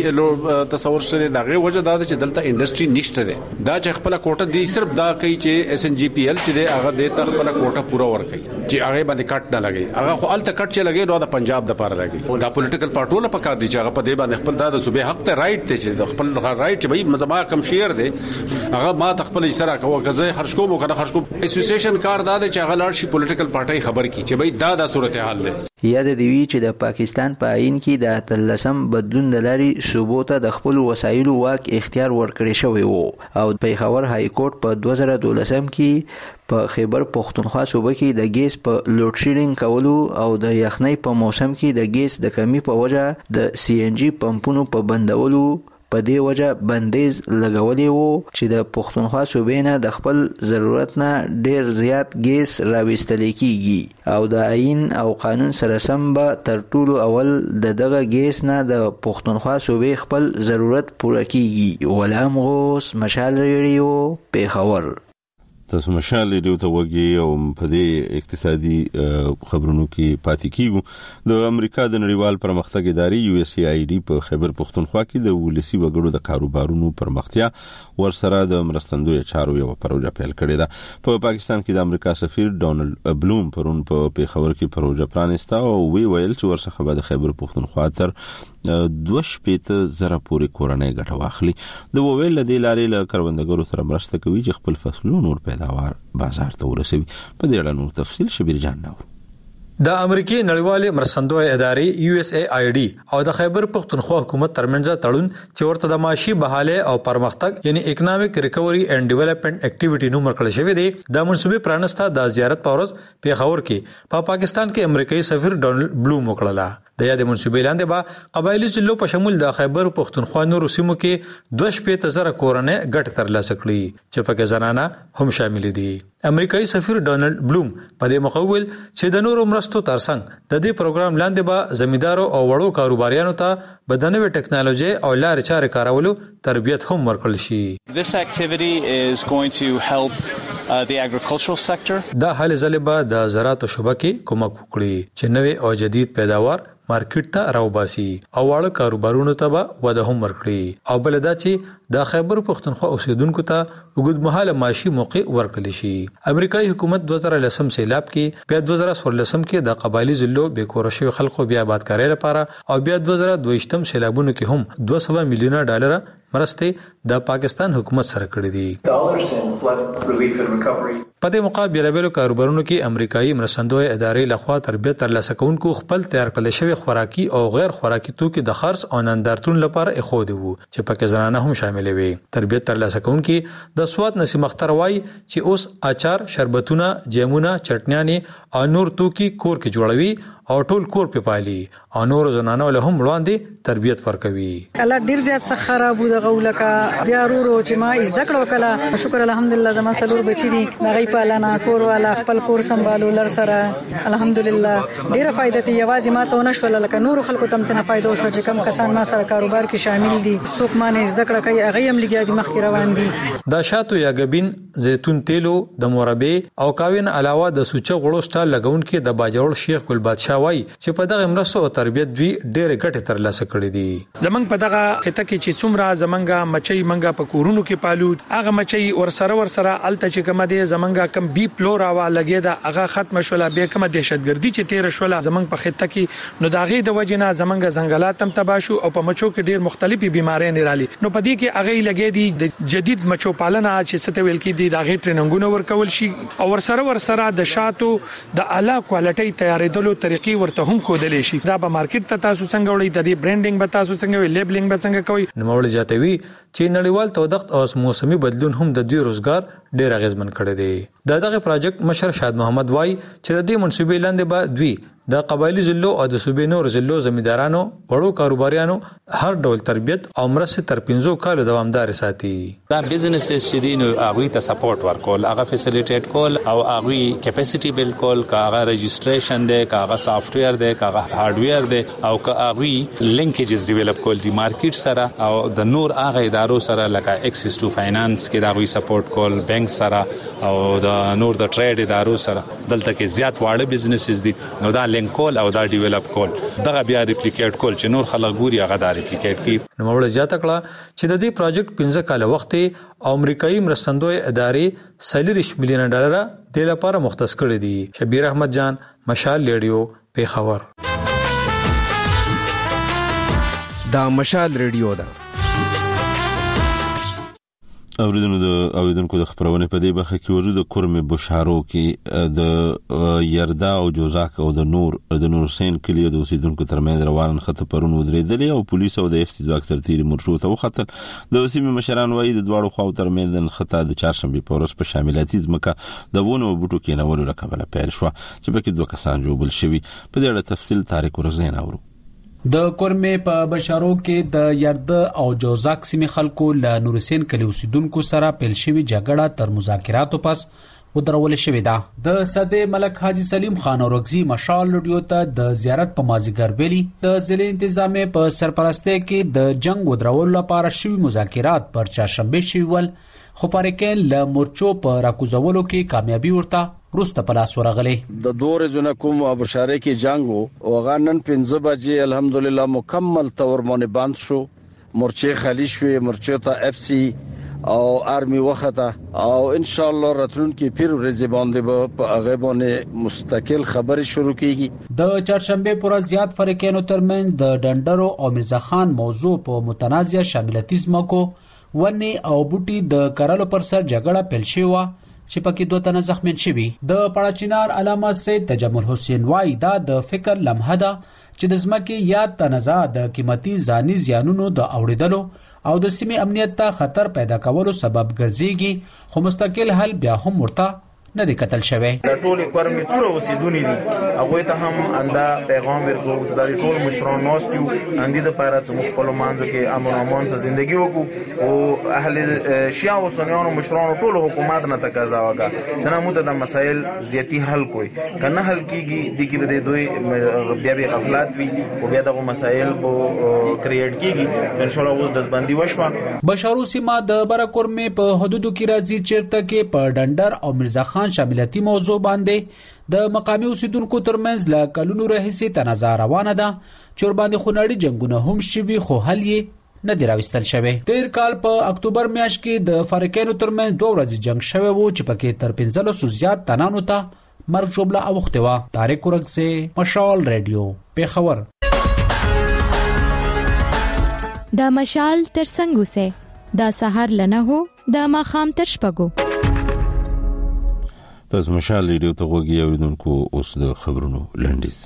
کمی تصور شته دی. دغه وجه دا چې دلته انډستری نشته دی. دا چې خپل کوټه دی صرف دا کوي چې اس ان جی پی ال چې دی هغه د ته خپل کوټه پورا ور کوي چې هغه باندې کټ نه لګي. هغه خو الته کټ چې لګي نو د پنجاب د پاره لګي. دا پولیټیکل پارټونه په کار دي چې هغه په دې باندې خپل د صوبې حق ته رائټ ته چې د خپل رائټ چې به مزما کم شیر دی هغه ما خپل اشاره کوي غزه خرج کوم کنه خرج کوم اسوسییشن کار دا چې هغه لار شي پولیټیکل پارټي خبر کی چې به دا د صورتحال دی. یاد دی وی چې د پاکستان په آئین کې د تلسم بدلون د لاري صوبو ته د خپل وسایلو واک اختیار ورکړی شوی وو او په خبر های کورټ په دوه زره دولسم کې په خیبر پښتونخوا صوبه کې د ګیس په لوډ شیډینګ کولو او د یخنۍ په موسم کې د ګیس د کمی په وجه د سی ان جی پمپونو په بندولو په دې وجه بندیز لګولې وو چې د پښتونخوا صوبې نه د خپل ضرورت نه ډیر زیات ګیس راوستل کیږي او د آئین او قانون سره سم به تر ټولو اول د دغه ګیس نه د پښتونخوا صوبې خپل ضرورت پوره کیږي. غلام غوث مشال ریډیو پیښور. تاسو مشال ریډیو ته وګورئ او په دې اقتصادي خبرونو کې پاتې کیږو. د امریکا د نړیوال پرمختګ ادارې یو اس ای آی ډي په خیبر پښتونخوا کې د ولسی وګړو د کاروبارونو پرمختیا ورسره د مرستندوی چارو یو پروژه پیل کړې ده. په پاکستان کې د امریکا سفیر ډونالد بلوم پرون په پیښور کې پروژه پرانسته او وی ویل چې ورڅخه به د خیبر پښتونخوا تر دوه شپېته زره پورې کورنۍ ګټه واخلي. د وویل د لارې له کروندګرو سره مرسته کوي چې خپل فصلونه نور پیداوار بازار ته ورسوي. په دې اړه نور تفصیل شبیر جان نو. د امریکای نړیوالې مرستندوی ادارې یو اس ای آی ډي او د خیبر پښتونخوا حکومت ترمنځ تړون چې ورته د معاشي بحاله او پرمختګ یعنی اکونومیک ریکوري اینڈ ډیولپمنٹ اکټیویټي نوم ورکړل شوی دی د منسوبې پرانستا د زیارت پورز پیښور کې په پا پاکستان کې امریکایي سفیر ډونالد بلوم وکړه. د یاد منسوبې لاندې به قبایلی ضلعو په شمول د خیبر پښتونخوا نورو سیمو کې دوه شپېته زره کورنۍ ګټه ترلاسه کړي چې پکې زنانه هم شامل دي. امریکایي سفیر ډونالد بلوم په دې مقول چې د نورو مرستو ترڅنګ د دې پروګرام لاندې به زمیندارو او وړو کاروباریانو ته بدنوي ټکنالوژي او لارې چارې کارولو تربیت هم ورکړل شي. This activity is going to help uh, the agricultural sector. دا هلې ځلې به د زراعت شعبه کې کومک وکړي چې نوې او جدید پیداوار مارکیټ ته راوباسي او واړه کاروبارونو ته به وده هم ورکړي او بل دا چې د خیبر پښتونخوا اوسیدونکو ته وګړمحاله معاشي موقع ورکړل شي. امریکایي حکومت دوه زره لسم سیلاب کې په دوه زره څوارلسم کې د قبایلی ضلعو بیکور شوی خلکو بیا آبادکاري لپاره او بیا دوه زره دویشتم سیلابونو کې هم دوه سوه میلیونه ډالر مرستې د پاکستان حکومت سره کړې دي. په دې مقابله بیلو کاروبارونو کې امریکایي مرستندوی ادارې لخوا تربیت ترلاسه کوونکو خپل تیار کړل شوی خوراکي او غیر خوراکي توکي د خرڅ او نندارتون لپاره اخودي وو چې پکې زنانه هم شامل وي. تربیت ترلاسه کوونکو د سواد نسیم اختر وای چې اوس اچار، شربتونه، جیمونه، چټنیانې او نور توکي کور کې جوړوي او ټول کور په پالي او نور زنانه له هم وړاندې تربیت ورکوي. کله ډیر زیات څه خراب وو د غولکا بیا ورو چې ما از دکړو کله شکر الحمدلله زما سلور بچی دي دغه پالنا کور والا خپل کور سمبالو لر سره الحمدلله ډیره فائدہ ته یوازې ما ته نشول لکه نور خلکو تم ته فائدہ شو چې کم کسان ما سره کاروبار کې شامل دي څوک ما نه از دکړه کوي هغه هم لګیا دي مخکې روان دي. د شاتو یا غبین، زيتون تیلو، د مربع او کاوین علاوه د سوچه غړو سټال لګون کې د باجوړ شیخ ګل بادشاه وای چې په دغه مرسته او تربیت دوی ډېر ګټه ترلاسه کړې دي. زمنګ په دغه خطه کې چې څومره زمنګا مچي منګا په کورونو کې پالو هغه مچي ور سره ور سره الته چې کومه دي زمنګا کم بي فلورا وا لګي دا هغه ختم شولا به کومه دهشتګردي چې تیر شولا زمنګ په خطه کې نو داغي د وجنه زمنګا زنګلات هم تباشو او په مچو کې ډېر مختلفي بيمارۍ نه رالي نو په دې کې هغه لګي دي د جدید مچو پالنه چې ستو ویل کې دي داغي ټریننګونه ورکول شي او ور سره ور سره د شاتو د اعلی کوالټي تیارېدلو طریقې ورته هم کودلې شي. دا به مارکیټ ته تاسو څنګه وړي د دې برانډینګ به تاسو څنګه وي لیبلینګ به څنګه کوي. نوموړي جاتوي چې نړیوال تودوخت او موسمي بدلون هم د دوی روزګار ډېر اغیزمن کړی دی. دا دغه پروجیکټ مشر شاد محمد وای چې د دې منصوبې لاندې به دوی د قبایلی ضلعو او د صوبې نور ضلعو زمیندارانو وړو کاروباریانو هر ډول تربیت او مرسته تر پنځو کالو دوامدار ساتي. دا بزنسز چې دي نو هغه ته سپورټ ورکول، هغه فیسیلیټیټ کول او هغه کیپاسټي بیل کول، هغه رجسټریشن دی، هغه سافټویر دی، هغه هارډویر دی او هغه لینکیجز ډیولپ کول دي مارکیټ سره او د نور هغه ادارو سره لکه ایکسس ټو فاینانس کې دا غوي سپورټ کول، بانک سره او د نور د ټریډ ادارو سره. دلته کې زیات واړه بزنسز دي نو دا کول او دا ډیولپ کول دغه بیا ریپلیکیټ کول چې نور خلک ګوري هغه دا ریپلیکیټ کی. نو موږ زیاته کړه چې د دې پروجیکټ پنځه کال وخت او امریکایي مرستندوی ادارې سلیریش میلیون ډالر د لپاره مختص کړی دي. شبیر احمد جان، مشال ریډیو، پیښور. دا مشال ریډیو ده. اوریدونکو د اوریدونکو د خبرونه په دې برخه کې ورته د کورمه بشارو کې د یردا او جوزاک او د نور د نور سین کلیو د اوسیدونکو ترمنځ روان خط پرون ودرېدل او پولیس او د اف تی ځواک ترتیب مرشو ته وختل. د وسیمه مشران وایي د دواړو خواو ترمنځ خطا د چهارشنبه په ورځ په شاملاتي ځمکه د ونه بوټو کې نورو لکبله پیل شو چې پکې دوه کسان جوړل شوي. په دې اړه تفصیل تاریخ ورزین اورو. د کورمه په بشارو کې د یرد او جوزاک سیمې خلکو له نورسین کلی اوسیدونکو سره پیل شوی جګړه تر مذاکراتو پس ودرول شوې ده. د صدې ملک حاجی سلیم خان اورغزی مشال لډیو ته د زیارت په مازیګر ویلي د ضلع انتظامی په سرپرستی کې د جنگ ودرول لپاره شوی مذاکرات پر چهارشنبه شول خو فارکین له مورچو په راکوزولو کې کامیابی ورته روسته پلاس ورغلی. د دوه ورځې کوم ابشاره کې جنگ او غانن پنځه بجې الحمدلله مکمل تور باندې بند شو. مورچې خالی شوې، مورچې ته اف سی او آرمي وخته او ان شاء الله راتلونکي پیر ورځې باندې په هغه باندې مستقل خبري شروع کیږي. د چهارشنبه پر زیات فریقینو ترمنځ د ډندرو او مرزا خان موضوع په متنازع شاملتیزم کو ونی او بوټي د کرلو پر سر جګړه پیل شوه چې پکې دوه تنه زخمیان شوي. د پړاچینار علامه سید تجمل حسین وای دا د فکر لمحه ده چې د ځمکې یا تنازع د قیمتي ځاني زیانونو د اوریدلو او د سیمې امنیت ته خطر پیدا کولو سبب ګرځيږي خو مستقل حل بیا هم ورته نه دی کتل شوی. د ټول کورمې څوره اوسیدونکو دي هغه ته هم انده پیغام ورکو چې د ټول مشران نوستیو اندې د پاره چې خپل مانځو کې امن او امان سره ژوندۍ وکړو او اهل شیعه او سنیانو مشران ټول حکومت نه تقاضا وکړه چې نه موږ د مسایل زیاتی حل کوی کنه حل کیږي د کې به دوی بیا بیا غفلت وي او بیا دغه مسایل بو کریټ کیږي ان شاء الله اوس د باندې وشو. بشارو سیمه د برکورمې په حدودو کې راځي چیرته کې په ډندر او مرزا خان شاملتي موضوع باندې د مقامی اوسیدونکو ترمنځ له کلونو راهیسې تنازع روانه ده چې ور باندې خونړي جنگونه هم شوي خو حل یې نه دی راوستل شوی. تیر کال په اکتوبر میاشت کې د فریقینو ترمنځ دوه ورځې جنگ شوی وو چې پکې تر پنځلسو زیات تنانو ته مرګ ژوبله اوښتې وه. طارق ورغزی، مشال ریډیو، پیښور. دا مشال تر څنګه سه دا سحر لنه هو دا ماخام تر شپږو. تاسو مشال ریډیو ته وګورئ او دونکو اوس د خبرونو لنډیز.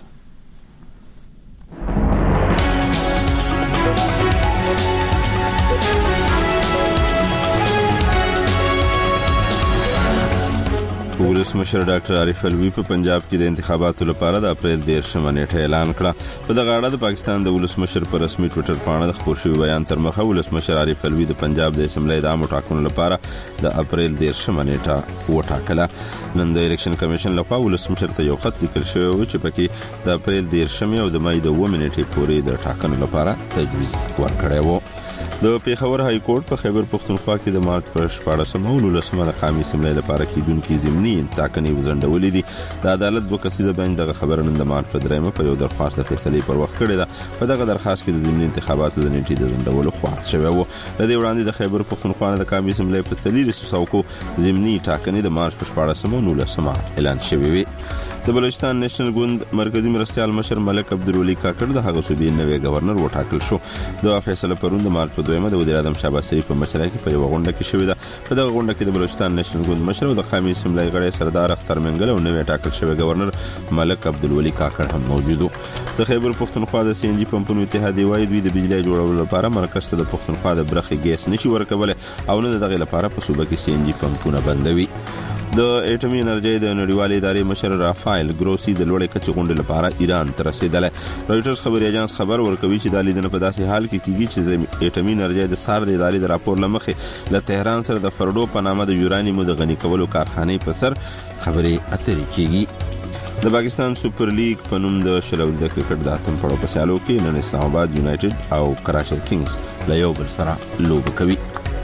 ولسمشر ډاکټر عارف الوی په پنجاب کې د انتخاباتو لپاره د اپریل دیرشمه نیټه اعلان کړه. په دغه اړه د پاکستان د ولسمشر پر رسمي ټوئیټر باندې د خبر شوی بیان تر مخه ولسمشر عارف الوی د پنجاب د اسمبلی د عامو ټاکنو لپاره د اپریل دیرشمه نیټه وټاکله. نن د الیکشن کمیشن لخوا ولسمشر ته یو خط لیکل شوی و چې پکې د اپریل دیرشمه او د مای د اوومې نیټې پورې د ټاکنو لپاره تجویز ورکړی و. د پیښور های کورټ په خیبر پختونخوا کې د مارچ پر شپاړسمه او نولسمه د قومي اسمبلی لپاره کېدونکي ضمني ټاکنې وځنډولې دي. د عدالت دوه کسیزه بنچ دغه خبره نن د مارچ په دریمه په یو درخواست د فیصلې پر وخت کړې ده. په دغه درخواست کې د ضمني انتخاباتو د نیټې د ځنډولو خواست شوی و. د دې وړاندې د خیبر پختونخوا د قومي اسمبلی په څلور سوه ضمني ټاکنې د مارچ په شپاړسمه او نولسمه اعلان شوې وي. د بلوچستان نېشنل ګوند مرکزی مرستيال مشر ملک عبدالولي کاکړ د هغه صوبې نوی گورنر وټاکل شو. د فیصله پرون د مارچ په دویمه د وزیر اعظم شهباز شریف په مشرۍ کې په یو غونډه کې شوې ده. په دغه غونډه کې د بلوچستان نېشنل ګوند مشر او د قومي اسمبلی غړی سردار اختر منګل او نوی ټاکل شوی گورنر ملک عبدالولي کاکړ هم موجود وو. د خیبر پختونخوا د سی ان جی پمپونو اتحادیه وايي دوی د بجلی جوړولو لپاره مرکز ته د پختونخوا د برخې ګیس نشي ورکولی او نه دغه لپاره په صوبه کې سی ان جی پمپونه بندوي. د اټومي انرژي د نړیوالې ادارې مشر رافایل ګروسی د لوړې کچې غونډې لپاره ایران ته رسیدلی. رويټرز خبري اژانس خبر ورکوي چې د لیدنه په داسې حال کې کیږي چې د اټومي انرژي د سار د ادارې د راپور لمخې له تهران سره د فردو په نامه د یورانیمو د غني کولو کارخانې په سر خبري اترې کیږي. د پاکستان سوپر لیګ په نوم د شلول د کرکټ د اتم پړاو په سیالو کې نن اسلام آباد یونایټډ او کراچي کینګز له یو بل سره لوبه کوي.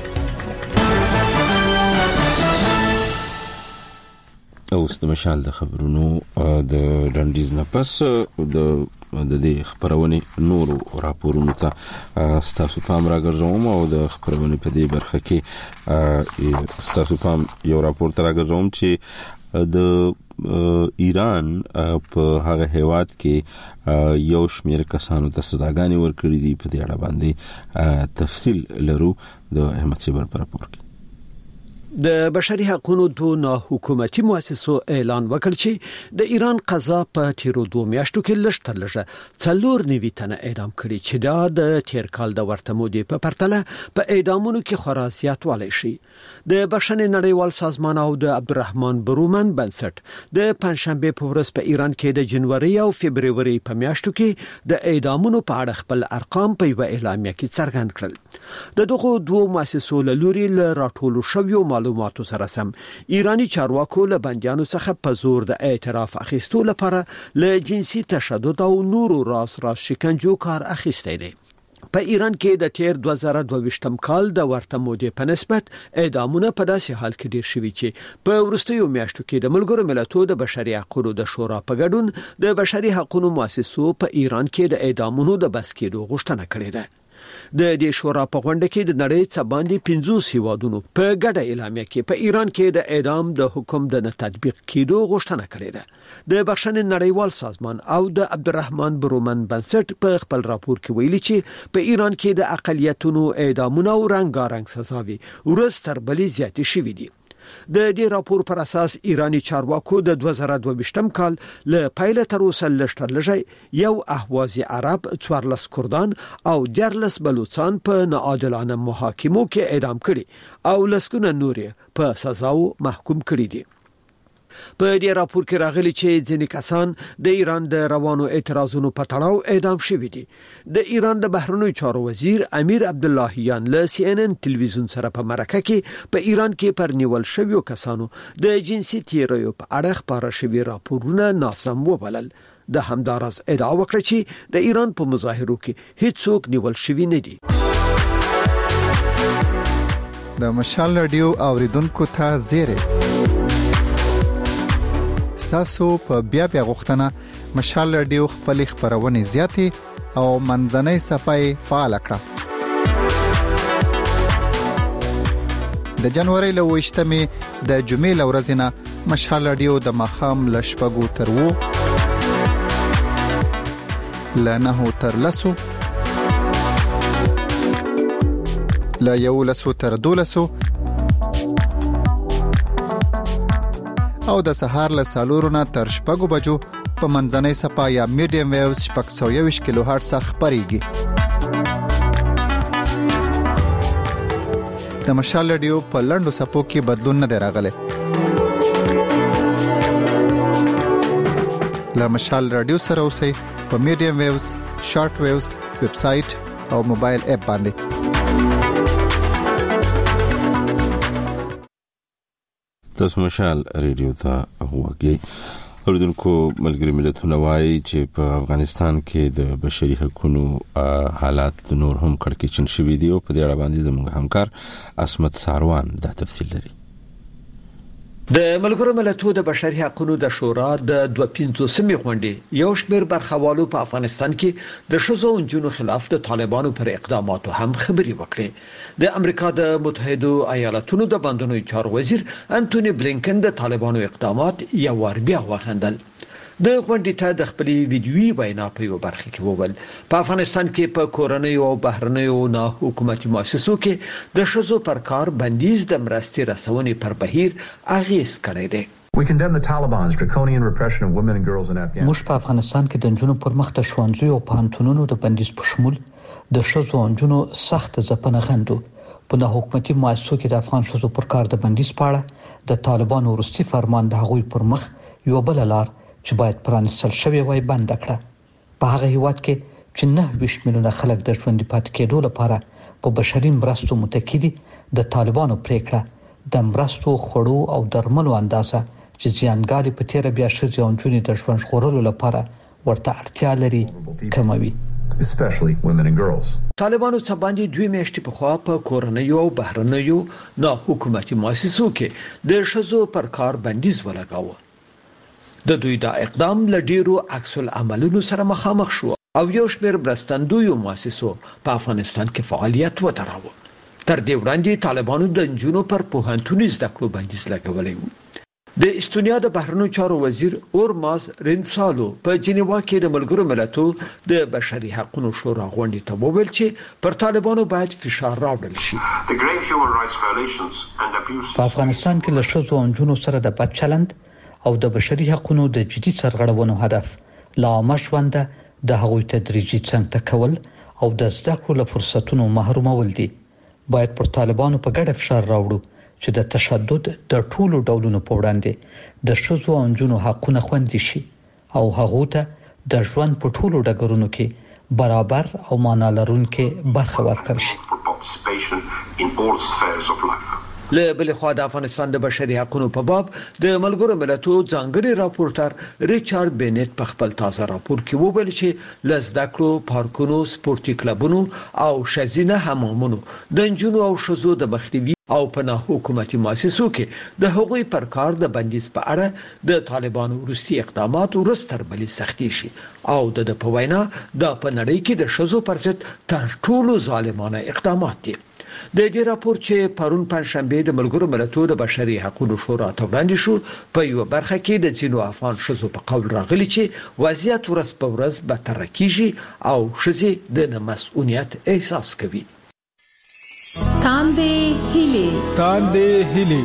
اوس د مشال د خبرونو د لنډیز نه پس د د دې خبرونه نورو راپورونو ته ستاسو پام راګرځوم او د خبرونه په دې برخه کې ستاسو پام یو راپور تر راګرځوم چې د ایران په هغه هیواد کې یو شمېر کسانو ته سزاګانې ورکړې دي. په دې اړه باندې تفصیل لرو د احمد شیبر پر راپور کې. د بشري حقوقو د حکومتي مؤسسو اعلان وکړ چې د ایران قضا په تیرو دوه میاشتو کې لږ تر لږه څلور نوي تنه اعدام کړي چې دا د تیر کال د ورته مودې په پرتله په اعدامونو کې خورا زیاتوالی شي. د بشنې نړیوال سازمان او د عبدالرحمن برومن بنسټ د پنځشنبه په ورځ په ایران کې د جنوري او فبرवरी په میاشتو کې د اعدامونو په اړه خپل ارقام په یو اعلامیه کې څرګند کړل. د دغه دوه مؤسسو له لوري له راټولو شویو معلوماتو سره سم ایرانی چارواکو له بنديانو څخه په زور د اعتراف اخیستو لپاره له جنسي تشدد او نورو راس راس شکنجو کار اخیستی دی. په ایران کې د تیر دوه زره دوه ویشتم کال د ورته مودې په نسبت اعدامونه په داسې حال کې ډیر شوي چې په وروستیو میاشتو کې د ملګرو ملتونو د بشري حقوقو د شورا په ګډون د بشري حقوقو مؤسسو په ایران کې د اعدامونو د بس کېدو غوښتنه کړې ده. د دې شورا په غونډه کې د نړۍ څخه باندې پنځوس هیوادونو په ګډه اعلامیه کې په ایران کې د اعدام د حکم د نه تطبیق کېدو غوښتنه کړې ده. د بخښنې نړیوال سازمان او د عبدالرحمن برومن بنسټ په خپل راپور کې ویلي چې په ایران کې د اقلیتونو اعدامونه او رنګارنګ سزاوي ورځ تر بلې زیاتې شوې دي. د دې راپور پر اساس ایرانی چارواکو د دوه زره دوه ویشتم کال له پایله تر اوسه لشتر لږی یو اهوازي عرب، څوارلس کردان او دیارلس بلوچستان په ناعادلانه محاکمو کې اعدام کړي او لسګونه نور په سزاو محکوم کړي دي. په دې راپور کې راغلي چې ځینې کسان د ایران د روانو اعتراضونو په تړاو اعدام شوي دي. د ایران د بهرنیو چارو وزیر امیر عبداللهیان له سی ان ان تلویزیون سره په مرکه کې په ایران کې پر نیول شویو کسانو د جنسي تیریو په اړه خبره شوی راپورونه ناسم وبلل. د همدارس ادعا وکړه چې د ایران په مظاهرو کې هیڅ څوک نیول شوی نه دي. د مشال رادیو اوریدونکو ته زیری تاسو په بیا بیا غوښتنه مشال رادیو خپل خبرونه زیاتې او منځنۍ صفای فعال کړه. د جنوري له وشتمې د جمعې لورځنه مشال رادیو د مخام لشپګو تر وو لنه تر لسو لا یو لسو تر دولسو او د سهار له څلورو نه تر شپږو بجو په منځنۍ صفا یا میډیم ویوز شپږ سوه یوویشت کیلو هرټز خپرېږي. د مشال رادیو په لنډو صفو کې بدلون نه دی راغلی. له مشال رادیو سره اوسئ په میډیم ویوز، شارټ ویوز، ویب سایټ او موبایل اپ باندې. تاسو مشال رادیو ته وګورئ. اوریدونکو ملګری ملتونه وايي چې په افغانستان کې د بشري حقوقو حالات نور هم کړکېچن شوي دي او په دې اړه باندې زموږ همکار عصمت ساروان دا تفصیل لري. د ملګرو ملتونو د بشري حقوقو د شورا د دوه پنځوسمې غونډې یو شمېر برخوالو په افغانستان کې د ښځو او نجونو خلاف د طالبانو پر اقداماتو هم خبري وکړي. د امریکا د متحده ایالاتونو د بندونو چارو وزیر انټونی بلینکن د طالبانو اقدامات یو ور بیا وغندل. د غونډې ته د خپلې ویډیويي وینا په یو برخه کې وویل په افغانستان کې په کورنۍ او بهرنیو نه حکومتي مؤسسو کې د ښځو پر کار بندیز د مرستې رسونې پر بهیر اغیز کړی دی. We condemn the Taliban's draconian repression of women and girls in Afghanistan. موږ په افغانستان کې د جنونو پر مخ د ښوونځیو او پوهنتونونو د بندیز په شمول د ښځو او جنونو سخت ځپنه غندو. په نه حکومتي مؤسسو کې د افغان ښځو پر کار د بندیز په اړه د طالبانو وروستي فرمان د هغوی پر مخ یو بل لار چې باید پرانستل شوی وای بند کړه. په هغه هیواد کې چې نه ویشت میلیونه خلک د ژوند پاتې کېدو لپاره په بشري مرستو متکی دي، د طالبانو پریکړه د مرستو خړو او درملو اندازه چې زیانګالي په تیر بیا ښځې او نجونې د ژوند ژغورلو لپاره ورته اړتیا لري کموي. especially women and girls. طالبانو څه باندې دوی میاشتې په خوا په کورنیو او بهرنیو نه حکومتي مؤسسو کې د ښځو پر کار بندیز ولګاوه. د دوی دا اقدام له ډیرو عکس العملونو سره مخامخ شو او یو شمېر برستندویو مؤسسو په افغانستان کې فعالیت ودراوه. تر دې وړاندې طالبانو د نجونو پر پوهنتوني زده کړو بندیز لګولی و. د استونیا د بهرنیو چارو وزیر اورماس رینسالو په جنیوا کې د ملګرو ملتونو د بشري حقوقو شورا غونډې ته وویل چې پر طالبانو باید فشار راوړل شي. په افغانستان کې له ښځو او نجونو سره د بد چلند او د بشري حقوقو د جدي سرغړونو هدف لا مشوند د هغوی تدریجي څنګه کول او د زده کړو له فرصتونو محرومول دي. باید پر طالبانو په ګډه فشار راوړو چې د تشدد د ټولو ډولونو په وړاندې د ښځو او نجونو حقونه خوندي شي او هغوی ته د ژوند په ټولو ډګرونو کې برابر او معنا لرونکي برخه ورکړل شي. له بل خوا د افغانستان د بشري حقوقو په باب د ملګرو ملتونو ځانګړي راپورټر ریچارډ بینټ په خپل تازه راپور کې وویل چې لزده کړو پارکونو، سپورتي کلبونو او شزینه حمامونو د نجونو او ښځو د مخنیوي او په نه حکومتي مؤسسو کې د هغوی پر کار د بندیز په اړه د طالبانو وروستي اقدامات ورستر بلی سختي شي او د په وینا د په نړۍ کې د ښځو پر ضد تر ټولو ظالمانه اقدامات دي. د دې راپور چې پرون پنځشنبه د ملګرو ملتونو د بشري حقوقو شورا ته وړاندې شو په یو برخه کې د ځینو افغان ښځو په قول راغلي چې وضعیت ورځ په ورځ بدتر کیږي او ښځې د مسؤلیت احساس کوي. تاندې هلي تاندې هلي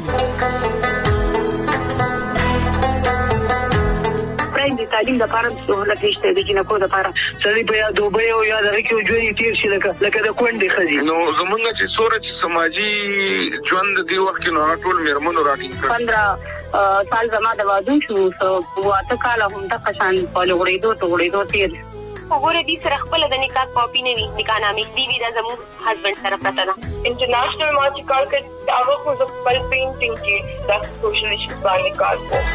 د تعلیم لپاره سہولت نشته د جنکو لپاره سړي په یا دوبه او یا د ریکو ژوند تیر شي لکه لکه د کونډې خزي نو زمونږ چې سورج سماجی ژوند دی وخت کې نو ټول میرمنو راټینګ کړ پندرہ سال زما د واده شو واته کال هم د قشان په لغړېدو ته غړېدو تیر وګوره دې سره خپل د نکاح کاپی نه وي نکاح نامې دی وی د زموږ هسبند سره پته ده. انټرنیشنل مارچ کار کې هغه خو د خپل پینټینګ کې د سوشل ایشوز باندې کار کوي.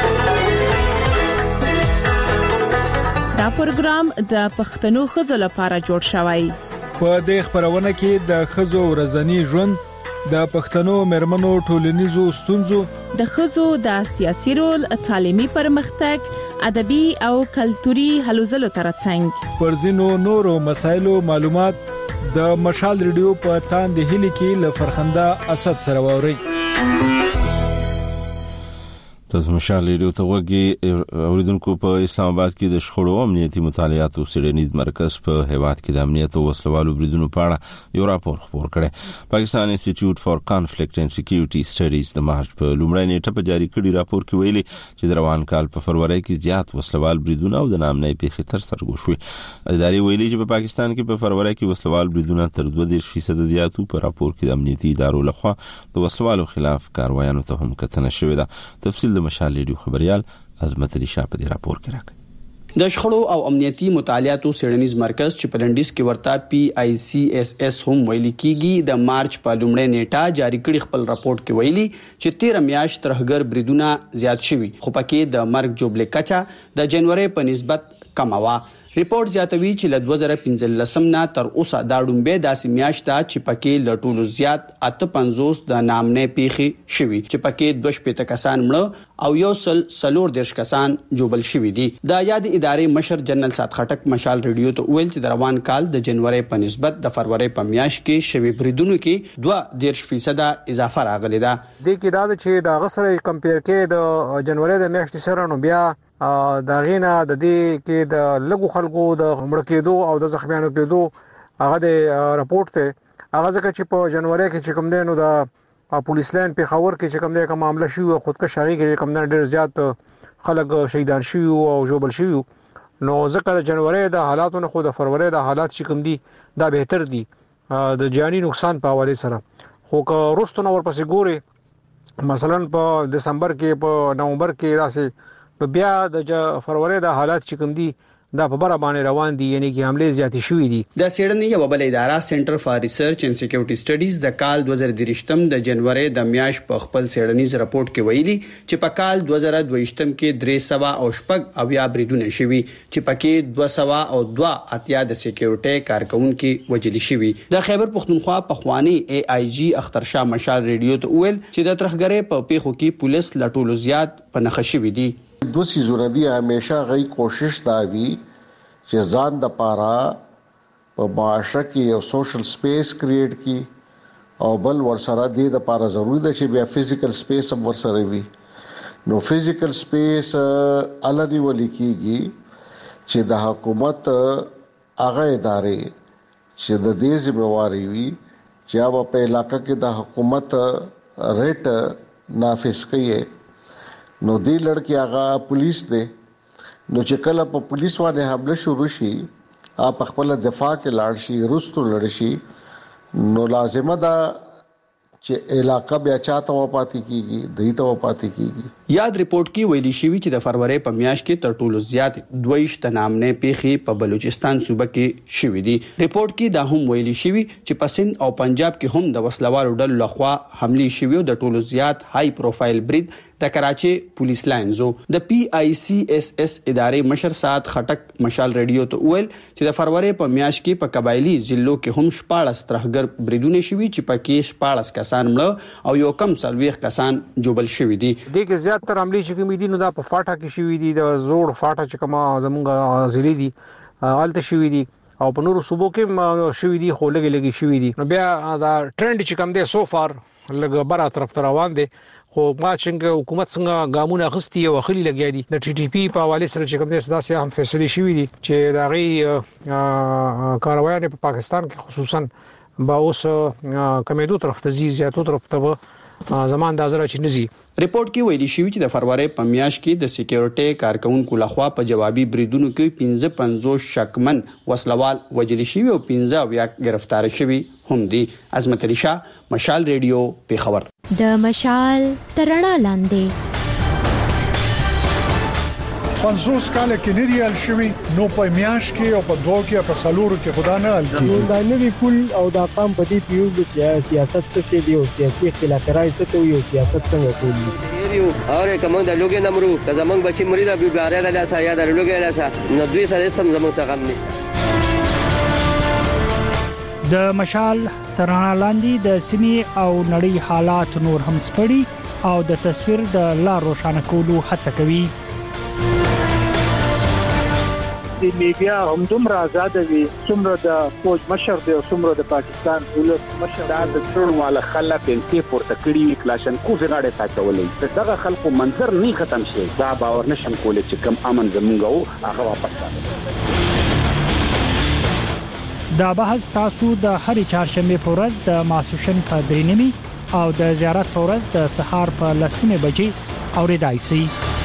دا پروګرام د پښتنو ښځو لپاره جوړ شوی. په دې خبرونه کې د ښځو ورځنی ژوند، د پښتنو مېرمنو ټولنیزو ستونزو، د ښځو د سیاسي رول، تعلیمي پرمختګ، ادبي او کلتوري هلو ځلو ترڅنګ پر ځینو نورو مسایلو معلومات د مشال ریډیو په تاندې هلي کې له فرخنده اسد سره ووري. تاسو مشال ریډیو ته وګورئ. اوریدونکو په اسلام آباد کې د شخړو او امنیتي مطالعاتو څېړنیز مرکز په هیواد کې د امنیت او وسلوالو بریدونو په اړه یو راپور خپور کړی. پاکستان انسټیټیوټ فار کانفلیکټ اینڈ سکیورټي سټډیز د مارچ په لومړۍ نیټه په جاری کړي راپور کې ویلي چې د روان کال په فروری کې زیات وسلوال بریدونه او د نامنۍ پیښې تر سره وشوي. اداري ویلي چې په پاکستان کې په فروری کې وسلوال بریدونه تر دوه دېرش فیصد زیاتو. په راپور کې د امنیتي ادارو لخوا د وسلوالو خلاف کاروایانو ته هم کتنه شوې ده. تفصیل د مشال ریډیو خبريال عظمت علي شاه په دې راپور کې راکړي. د شخړو او امنیتي مطالعاتو څېړنیز مرکز چې په لنډیز کې ورته پی آی سی اس اس هم ویل کیږي د مارچ په لومړۍ نیټه جاری کړي خپل راپورټ کې ویلي چې تیر میاشت ترهګر بریدونه زیات شوي خو پکې د مرګ جوړلې کچه د جنوري په نسبت کم وه. ریپورت زیاتوي چې له دوه زره پنځلسم نه تر اوسه دا ډومبه داسې میاشت ده چې پکې له ټولو زیات اته پنځوس د نامنې پیښې شوي چې پکې دوه شپېته کسان مړه او یو سل څلور دېرش کسان جوبل شوي دي. د یاد ادارې مشر جنرال سات خټک مشال ریډیو ته ویل چې د روان کال د جنوري په نسبت د فروری په میاشت کې شوي بریدونو کې دوه دېرش فیصد اضافه راغلی ده. د کې دا چې د غسرې کمپیر کې د جنوري د میاشتې سره نو بیا دا غینا د دې کې د لګو خلکو د مړ کېدو او د زخمیانو کېدو هغه د راپورټ ته هغه ځکه چې په جنوري کې چې کوم دینو د پولیس لاین په خبر کې چې کوم دغه معاملې شو خودکشي کې کوم ډېر زیات خلک شهیدان شي او جوبل شي نو ځکه د جنوري د حالاتو نه خو د فروری د حالات چې کوم دي دا بهتر دي د جاني نقصان په حواله سره. خو که روستو نور پسې ګوري مثلا په دسمبر کې په نومبر کې راسي نو بیا د فروری د حالات چې کوم دي دا په بره باندې روان دي یعنی کې حمله زیاتې شوې دي. د سیډنی یو بل اداره سنټر فار ریسرچ اینڈ سکیورټي سټډیز د کال دوه زره دریشتم د جنوري د میاشت په خپل سیډنیز راپورټ کې ویلي چې په کال دوه زره دویشتم کې درې سوه او شپږ اویا بریدونه شوي چې پکې دوه سوه او دوه اتیا د سکیورټي کارکونکو وجل شوي. د خیبر پختونخوا په خواني ای آی جی اخترشاه مشال ریډیو ته ویل چې د ترخګرې په پیښو کې پولیس لټولو زیات په نخښه شوي دي. دو سیزونه دي همیشه غي کوشش دا وی چې ځان د پاره په معاشره کې یو سوشل سپیس کریټ کی او بل ورسره د پاره ضروري ده چې بیا فزیکل سپیس هم ورسره وي. نو فزیکل سپیس الری ولې کیږي چې د حکومت هغه ادارې چې د دې ذمہواری وي چې هغه په علاقې کې د حکومت ریټ نافذ کوي. نو دی لړکی هغه پولیس دی نو چې کله په پولیس باندې حمله شروع شي اپ خپل دفاع کې لاړ شي رستو لړ شي نو لازمه ده چې علاقہ بیا چاته و پاتې کیږي دایته و پاتې کیږي. یاد ریپورت کې ویلي شوی چې د فروری په میاشت کې تر ټولو زیات دویش د نامنې پیښې په بلوچستان صوبه کې شوې دي. ریپورت کې دا هم ویلي شوی چې په سند او پنجاب کې هم د وسلوالو ډلو لخوا حملې شوې او د ټولو زیات های پروفایل برید د کراچي پولیس لاینزو. د پی آی سی اس اس ادارې مشر سات خټک مشال ریډیو ته ویل چې د فروری په میاشت کې په قبایلی ضلعو کې هم شپاړس ترهګر بریدونه شوي چې پکې شپاړس کسان مړه او یو کم څلوېښت کسان جوبل شوي دي. د کې زیاتره حملې چې کومې دي نو دا په فاټا کې شوي دي د زوړ فاټا چې کومه زمونږ ضلع دي هلته شوي دي او په نورو صوبو کې شوي دي خو لګي لګي شوي دي. نو بیا دا ټرند چې کوم دی سو فار لګ بره طرف ته روان دي خو ما څنګه حکومت څنګه ګامونه اخستي او خلی لګیا دي. د ټي ټي پی په حواله سره چې کوم دي سداسي هم فیصله شوې دي چې دا غي کاروایان په پاکستان کې خصوصا با اوس کمیدو طرف ته زی زیاتو طرف ته زمان د ازره چې نزي. ریپورت کې ویلي شوی چې د فروری په میاشت کې د سکیورټي کارکونکو لخوا په جوابي بریدونو کې پنځه پنځوس شکمن وسلوال وجل شوی او پنځه بیا گرفتار شوی هم دي. عظمت علي شاه مشال ریډیو پیښور. د مشال ترڼا لاندې پنځوس کال کې نه دی ال شوی نو په میاش کې او په دوه کې په سالورو کې خدا نه ال کیږي. دا نه دی کول او دا قام په دې پیو چې سیاست څه دی او سیاسي اختلافات څه کوي او سیاست څنګه کوي. یو اور کوم د لوګي نمرو که زمنګ بچي مرید ابي باریا د لاسه یا د لوګي لاسه نو دوی سره سم زمنګ څخه غم نشته. د مشال ترڼا لاندې د سیمې او نړۍ حالات نور هم سپړي او د تصویر د لار روښانه کولو هڅه کوي. د لیبیا هم دومره آزاد وي څومره د فوج مشر دی او څومره د پاکستان ولس مشر دا د ټول والا خلک انتي پورته کړی کلاشن کو زغاړه ساتولې دغه خلکو منظر نه ختم شي دا باور نشم کولای چې کم امن زمونږ او هغه واپس راځي. دا بحث تاسو د هرې چهارشنبه په ورځ د ماسوشن په درې نیمه او د زیارت په ورځ د سهار په لسمه بجې اوریدای شي.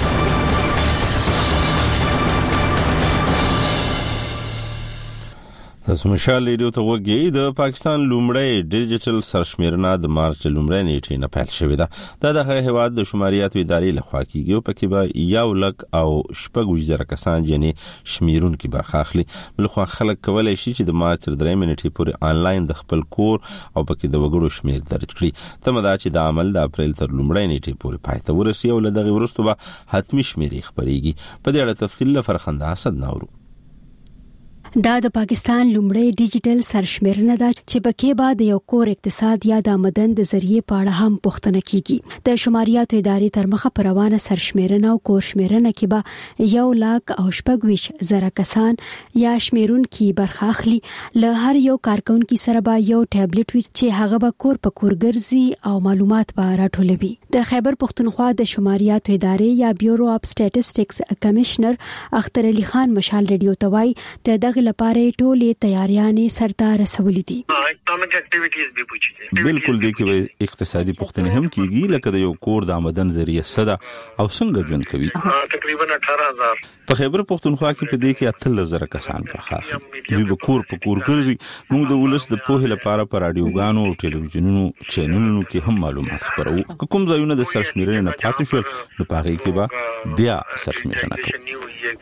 تاسو مشال ریډیو ته وګورئ. د پاکستان لومړی ډیجیټل سرشمیرنه د مارچ لومړۍ نیټې نه پیل شوې ده. دا د هغه هواد د شماریاتو ادارې لخوا کیږي او پکې به یو لک او شپږ وزره کسان یعنی شمیرونکو برخه اخلي. بلخو خلک کولای شي چې د مارچ تر درې نیټې پورې آنلاین د خپل کور او پکې د وګړو شمیر درج کړي. تمه دا چې د عمل د اپریل تر لومړۍ نیټې پورې پای ته ورسي او له دغه وروسته به حتمی شمیرې خبريږي. په دې اړه تفصیل فرخنده اسد نورو. دا د پاکستان لومړی ډیجیټل سرشمیرنه ده چې پکې به د یو کور اقتصاد یا د آمدن د ذریعہ په اړه هم پوښتنه کیږي. د شماریاتو ادارې تر مخه پر روانه سرشمیرنه او کور شمیرنه کې به یو لاک او شپږ ویش زره کسان یا شمیرونکو برخه اخلي. له هر یو کارکونکو سره به یو ټابلیټ وي چې هغه به کور په کور ګرځي او معلومات به راټولوي. د خیبر پښتونخوا د شماریاتو ادارې یا بیورو اف سټیټسټکس کمشنر اختر علي خان مشال ریډیو توای ته دغه لپاره ټولې تیاریانې سرته رسولې دي. اکونومیک اکټیویټیز به پوښتنه بالکل دی کې اقتصادي پوښتنې هم کیږي لکه د یو کور د آمدن ذریعہ صدا او څنګه ژوند کوي. تقریبا اٹھارہ ہزار په خیبر پښتونخوا کې په دې کې اتل زره کسان برخه اخلي. دوی به کور په کور ګرځي. موږ د ولس د پوهې لپاره په رادیوګانو او ټلویزیونونو چینلونو کې هم معلومات خپروو. کوم ځایونه د سرشمیرنې نه پاتې شول نو په هغه کې به بیا سرشمیرنه کوو.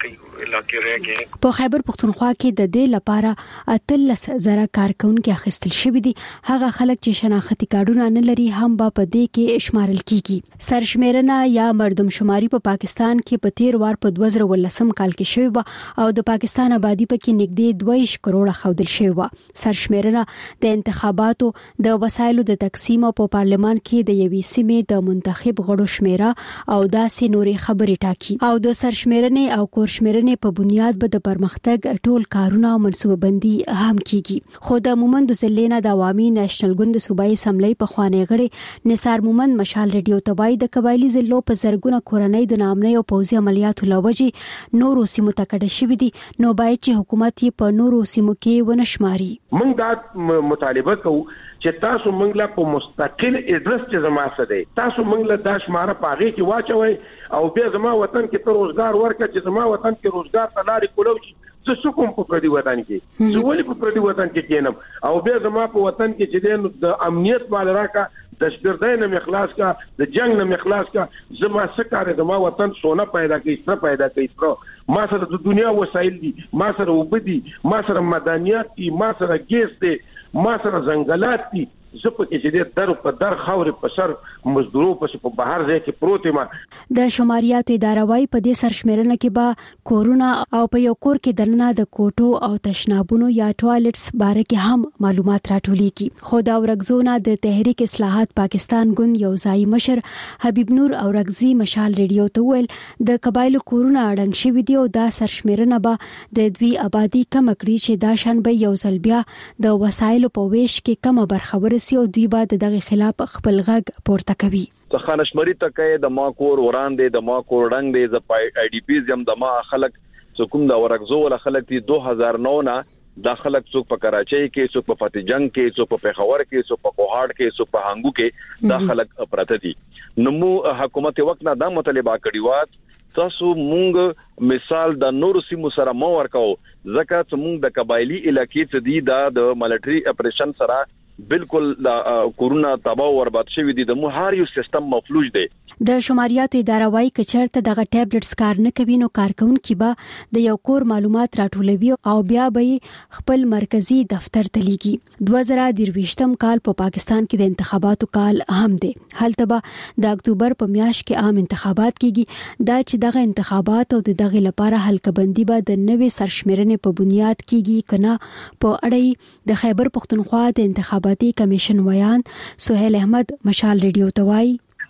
په خیبر پښتونخوا کې د دې لپاره اتلس زره کارکونکو اخیستل شوی دي. هغه خلک چې شناختی کارتونه نه لري هم به په دې کې شمارل کیږي. سرشمیرنه یا مردم شماري په پاکستان کې په تیر وار په دوه زره ولسم کال کې شوی و او د پاکستان آبادی په کې نږدې دوه کروڑه خودل شوی و. سرشمیرنه د انتخاباتو د وسایلو د تقسیم او په پارلمان کې د یوې سیمې د منتخب غړو شمیره او داسې نورې خبرې ټاکي. او د سرشمیرنې او کور شمیرنې په بنیاد به د پرمختګ ټول کارونه او منصوبه بندي هم کیږي. خو د مومند ضلع د عوامي نېشنل ګوند صوبایي اسمبلی په خوانې غړي نثار مومند مشال ریډیو توای د قبایلی ضلعو په زرګونه کورنۍ د نامنۍ او پوځي عملیاتو لوجې نورو سیمو ته کډه شوې دي نو باید چې حکومت یې په نورو سیمو کې ونشماري. موږ دا مطالبه کوو چې تاسو موږ لا په مستقل اډرس چې زما سره دی تاسو موږ لا د شماره پاغي کې واچوي او بیا زما وطن کې ته روزګار ورکړه چې زما وطن کې روزګار ته لارې کولو چې څه کوم په پردي وطن کې زه ولې په پردي وطن کې کېنم او بیا زما په وطن کې چې د امنیت مال راکا د شپردای نه مخلاص کا د جنگ نه مخلاص کا زما سکاره زما وطن سونا پیدا کوي ستر پیدا کوي ستر ما سره د دنیا وسایل دي ما سره وبدي ما سره مدنیات دي ما سره ګیس دي ما سره ځنګلات دي زه په کې چې د در په در خاورې په سر مزدورو په بهر ځای کې پروت ما. د شماریاتو اداره وايي په دې سرشمیرنه کې به کورونا او په یو کور کې دننه د کوټو او تشنابونو یا ټوایلټس باره کې هم معلومات راټولېږي. خو دا ورغزونه د تحریک اصلاحات پاکستان ګوند یو ځای مشر حبیب نور اورغزي مشال ریډیو ته ویل د قبایلو کورونه اړنګ شوي دي او دا سرشمیرنه به د دوی آبادی کم کړي چې دا شان به یو ځل بیا د وسایلو په ویش کې کم برخه او دوی با دغه خلاف خپل غږ پورته کوي. ته خانشمري تکې د ما کور وړاندې د ما کور ډنګ دی ز آی ډی پیز یم د ما خلک څوک د ورغزو ول خلک دی دو هزار نو نه د خلک څوک په کراچۍ کې څوک په فتح جنگ کې څوک په پیښور کې څوک په کوهاټ کې څوک په هانګو کې د خلک پراته دي. نو حکومت وخت نه دا مطالبه کړی و تاسو مونږ مثال د نور سیمو سره مو ورکاو ځکه چې مونږ د قبایلی علاقې څخه دی د ملټری اپریشن سره بالکل د کورونا تباہ او برباد شوی دي د مهار یو سیستم مفلوج دی. د شماریاتو اداره وايي کچرته دغه ټابلیټس کار نه کوي نو کارکونکو به د یو کور معلومات راټولوي او بیا به خپل مرکزی دفتر ته لیږي. دوه زره درويشتم کال په پاکستان کې د انتخاباتو کال هم دی. هلته به د اکتوبر په میاشت کې عام انتخابات کیږي. دا چې دغه انتخابات او دغه لپاره حلقه بندي به د نوې سرشمیرنې په بنیاد کیږي کنه په اړه د خیبر پښتونخوا د انتخاباتي کمیشن ویان سہیل احمد مشال ریډیو توای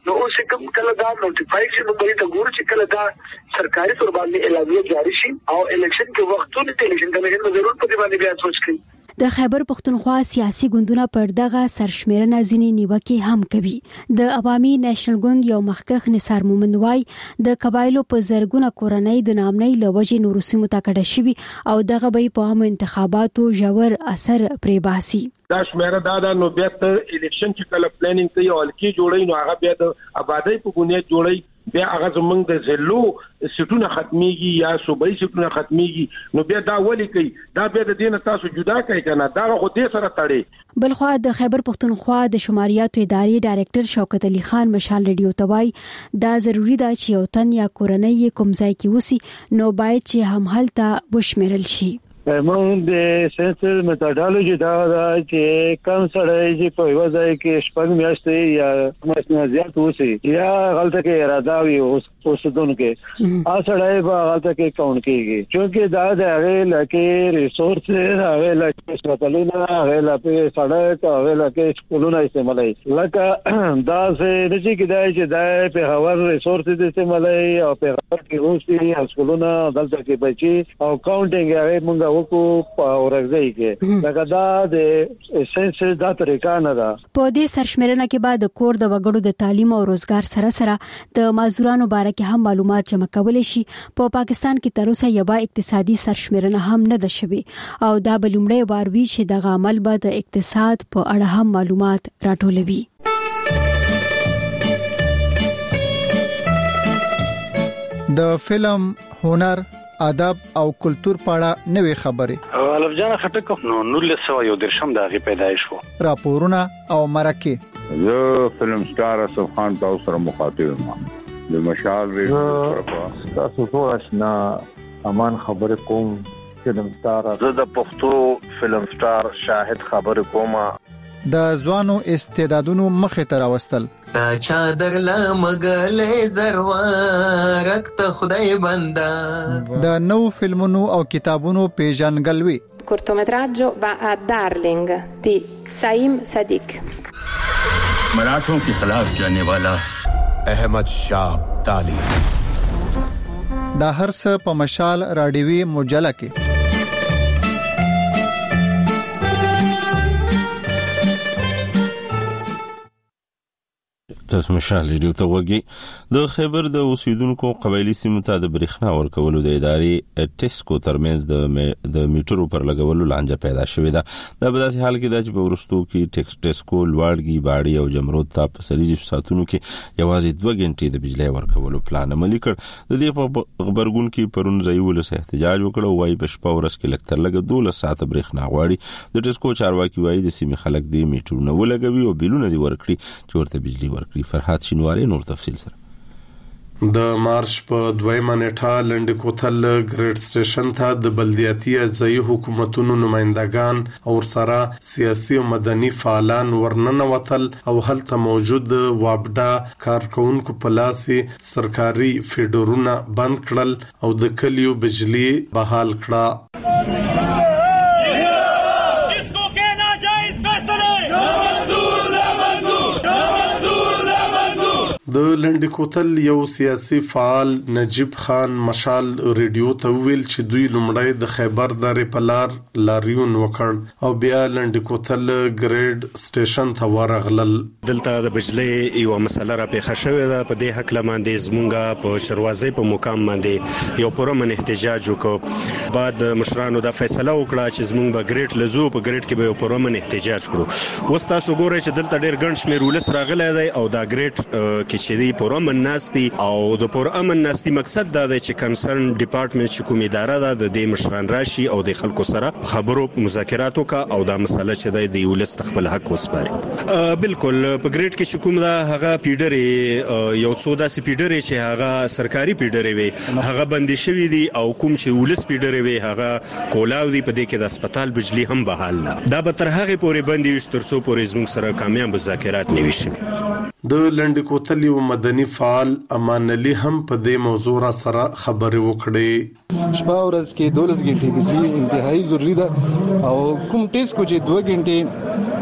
نو اوس کوم کله دا نوټیفای شي نو بری ته ګور چې کله دا سرکاري تور باندې اعلامیه جاری شي او الیکشن کې وختونه ته الیکشن کمیشن ضرور په دې باندې بیا سوچ کوي. د خیبر پختونخوا سیاسي ګوندونه پر دغه سرشمیرنه ځینې نیوکې هم کوي. د عوامي نېشنل ګوند یو مخکښ نثار مومند وای د قبایلو په زرګونه کورنۍ د نامنۍ لوجې نورو سیمو ته کډه شوي او دغه به په عامو انتخاباتو ژور اثر پرې باسي. دا شمیره دا دا نو بیا ته الیکشن چې کله پلانینګ کوي او الکی جوړي نو هغه بیا د آبادی په بنیاد جوړي بیا هغه زمونږ د زلو سټونه ختميږي یا صوبایي سټونه ختميږي نو بیا دا ولي کوي دا بیا د دین تاسو جدا کوي کنه دا خو دې سره تړي. بلخوا د خیبر پختونخوا د شماریاتو ادارې ډایریکټر شوکت علي خان مشال ریډیو توای دا ضروری ده چې یو تن یا کورنۍ کوم ځای کې وسی نو باید چې هم هلته وشمیرل شي. موږ د سنسر میتودولوژي دا دا چې کم سره چې په یو ځای کې شپږ میاشتې یا ماشینه زیات وسی یا غلطه کې اراده وي اوسدونکو اصله به غلطه کې کاون کیږي چې دا د هغه لکه ریسورس هغه لکه سپټلونه هغه لکه سړک هغه لکه سکولونه استعمالي لکه دا څه د چې کېدای چې دا په هوار ریسورس استعمالي او په هغه کې اوسي سکولونه دلته کې بچي او کاونټینګ هغه موږ وکړو په ورځي کې دا دا د سنس دا طریقه نه ده. په دې سرشمیرنه کې بعد کور د وګړو د تعلیم او روزګار سره سره د مازورانو باره کې هم معلومات جمع کول شي. په پا پاکستان کې تر اوسه یو اقتصادي سرشمیرنه هم نه ده شوی او دا بلومړی وار وی چې دغه عمل به د اقتصاد په اړه هم معلومات راټولوي. د فلم هنر ادب او کلچر پاړه نوې خبرې الف جان خټک نو نور سو یو درشم دغه پیدایش وو راپورونه او مرکه زه فلم سٹار اسف خان تاسو سره مخاطب یم د مشال ریډیو تاسو ټول آشنا امان خبر کوم فلم سٹار زه د پښتو فلم سٹار شاهد خبر کوم د ځوانو استعدادونو مخه تر واستل تا چادر لا مګلې زروارک ته خدای بندا د نو فلمونو او کتابونو پیژنګلوي. cortometraggio va a Darling di Saim Sadiq. मराठों के खिलाफ जाने वाला अहमद शाह अब्दाली. دا هر څه په مشال رادیوي مجله کې تاسو مشال ریډیو ته وګورئ. د خیبر د اوسیدونکو قبایلی سیمو ته د برېښنا ورکولو د ادارې ټیسکو ترمنځ د د میټرو پر لګولو لانجه پیدا شوې ده. دا په داسې حال کې ده چې په ورستو کې ټیسکو لوړګي باړي او جمرود ته په سلیجي ساتونو کې یوازې دوه غنټې د بجلی ورکولو پلان عملي کړ. د دې په خبرګون کې پرون ځای ولس احتجاج وکړ او وايي په شپه ورځ کې لکتر لګ دوله ساعت برېښنا غواړي. د ټیسکو چارواکي وايي د سیمې خلک دې میټرونه ولګوي او بیلونه دي ورکړي چې ورته بجلی ورکړي. فرحات شینواری نور تفصیل سره. د مارچ په دویمه نیټه لنډ کوتل ګریډ سټیشن ته د بلدیاتي ځای حکومتونو نمائندگان او سره سیاسي او مدني فعالان ورننه وتل او هلته موجود وابډا کارکونکو په لاسي سرکاري فیډرونه بند کړل او د کلیو بجلی بحال کړه. د لنډ کوتل یو سیاسي فعال نجیب خان مشال ریډیو ته ویل چې دوی لومړی د خیبر درې په لار لاریون وکړ او بیا لنډ کوتل ګریډ سټیشن ته ورغلل. دلته د بجلی یو مسله را پیښه شوې ده. په دې حق لمانځي زمونږه په شروازي په مقام باندې یو پرمن احتجاج وکړو. بعد مشرانو دا فیصله وکړه چې زمونږ به ګریډ لزو په ګریډ کې به یو پرمن احتجاج کړو. اوس تاسو ګورئ چې دلته ډېر ګڼ شمېر ولس راغلی دی او دا ګریډ کې چې دی پر امن ناستي او د پر امن ناستي مقصد دا دی چې کنسرن ډپارټمنټ چې کوم اداره ده د دې مشران راشي او د خلکو سره خبرو مذاکرات وکړي او دا مسله چې دی د ولس خپل حق وسپاري. بالکل په ګریډ کې چې کوم دا هغه پیډرې یو څو داسې پیډرې چې هغه سرکاري پیډرې وي هغه بندي شوی دي او کوم چې ولس پیډرې وي هغه کولاو دي. په دې کې د هسپتال بجلی هم بحال ده. دا به تر هغه پورې بندي وي تر څو پورې زموږ سره کامیاب مذاکرات نه وشي. د لنډ کوتل یو مدني فعال امان علي هم په دې موضوع را سره خبرې وکړې. شپه ورځ کې دولس غنټې بجلی انتهایی ضروری ده او کوم ټیسکو چې دوه غنټې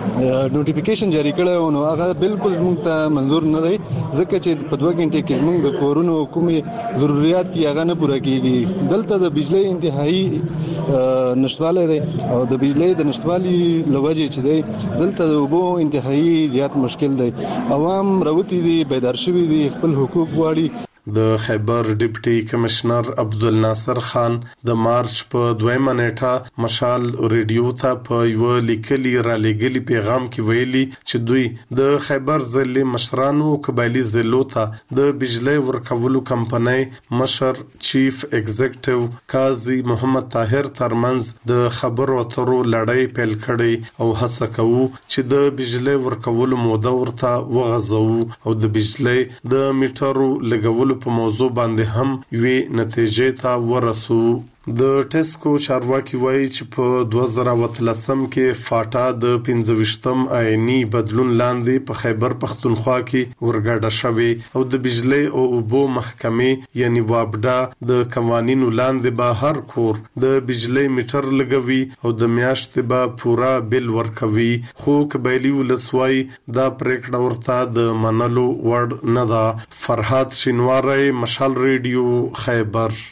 نوټیفیکیشن جاری کړو نو هغه بالکل موږ ته منظور نه دی ځکه چې په دوه غنټه کې موږ د کورونو کومې ضرورت یې هغه نه پوره کیږي. دلته د بجلی انتهایی نشټواله دی او د بجلی د نشټوالي لوجه چې دی دلته د اوبو انتهایی زیات مشکل دی. عوام راوتی دي بیدار شوي دي خپل حقوق غواړي. د خیبر ډیپټي کمشنر عبدالناصر خان د مارچ په دویمه نیټه مشال ریډیو ته په یو لیکلي را لګلي پیغام کې ویلي چې دوی د خیبر ضلع مشرانو قبایلی ضلعو ته د بجلی ورکولو کمپنۍ مشر چیف ایگزیکټیو قاضي محمد طاهر ترمنځ د خبرو اترو لړۍ پیل کړي او هڅه کوو چې د بجلی ورکولو موده ورته وغځو او د بجلی د میټرو لګولو په موضوع باندې هم وی نتیجې ته ورسو. د ټیسکو چارواکي وایي چې په دوه زره وتلسم کې فاټا د پنځه ویشتم آئینی بدلون لاندې په خیبر پختونخوا کې ورګډه شوې او د بجلی او اوبو محکمې یعنی وابډا د قوانینو لاندې به هر کور د بجلی میټر لګوي او د میاشتې به پورا بل ورکوي. خو قبایلی ولسوای دا پریکړه ورته د منلو وړ نه ده. فرحات شینواری، مشال ریډیو، خیبر.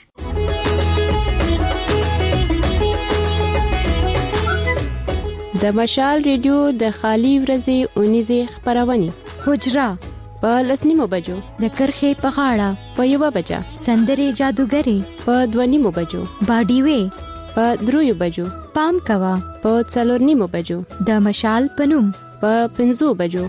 د مشال ریډیو د خالی ورځې اونیزه خبرونه حجرا په لسنیمو بجو د کرخې په غاړه په یو بجا سندري جادوګری په دونیمو بجو باډي وې په درویو بجو پام کوا په څلورنیمو بجو د مشال پنوم په پنځو بجو.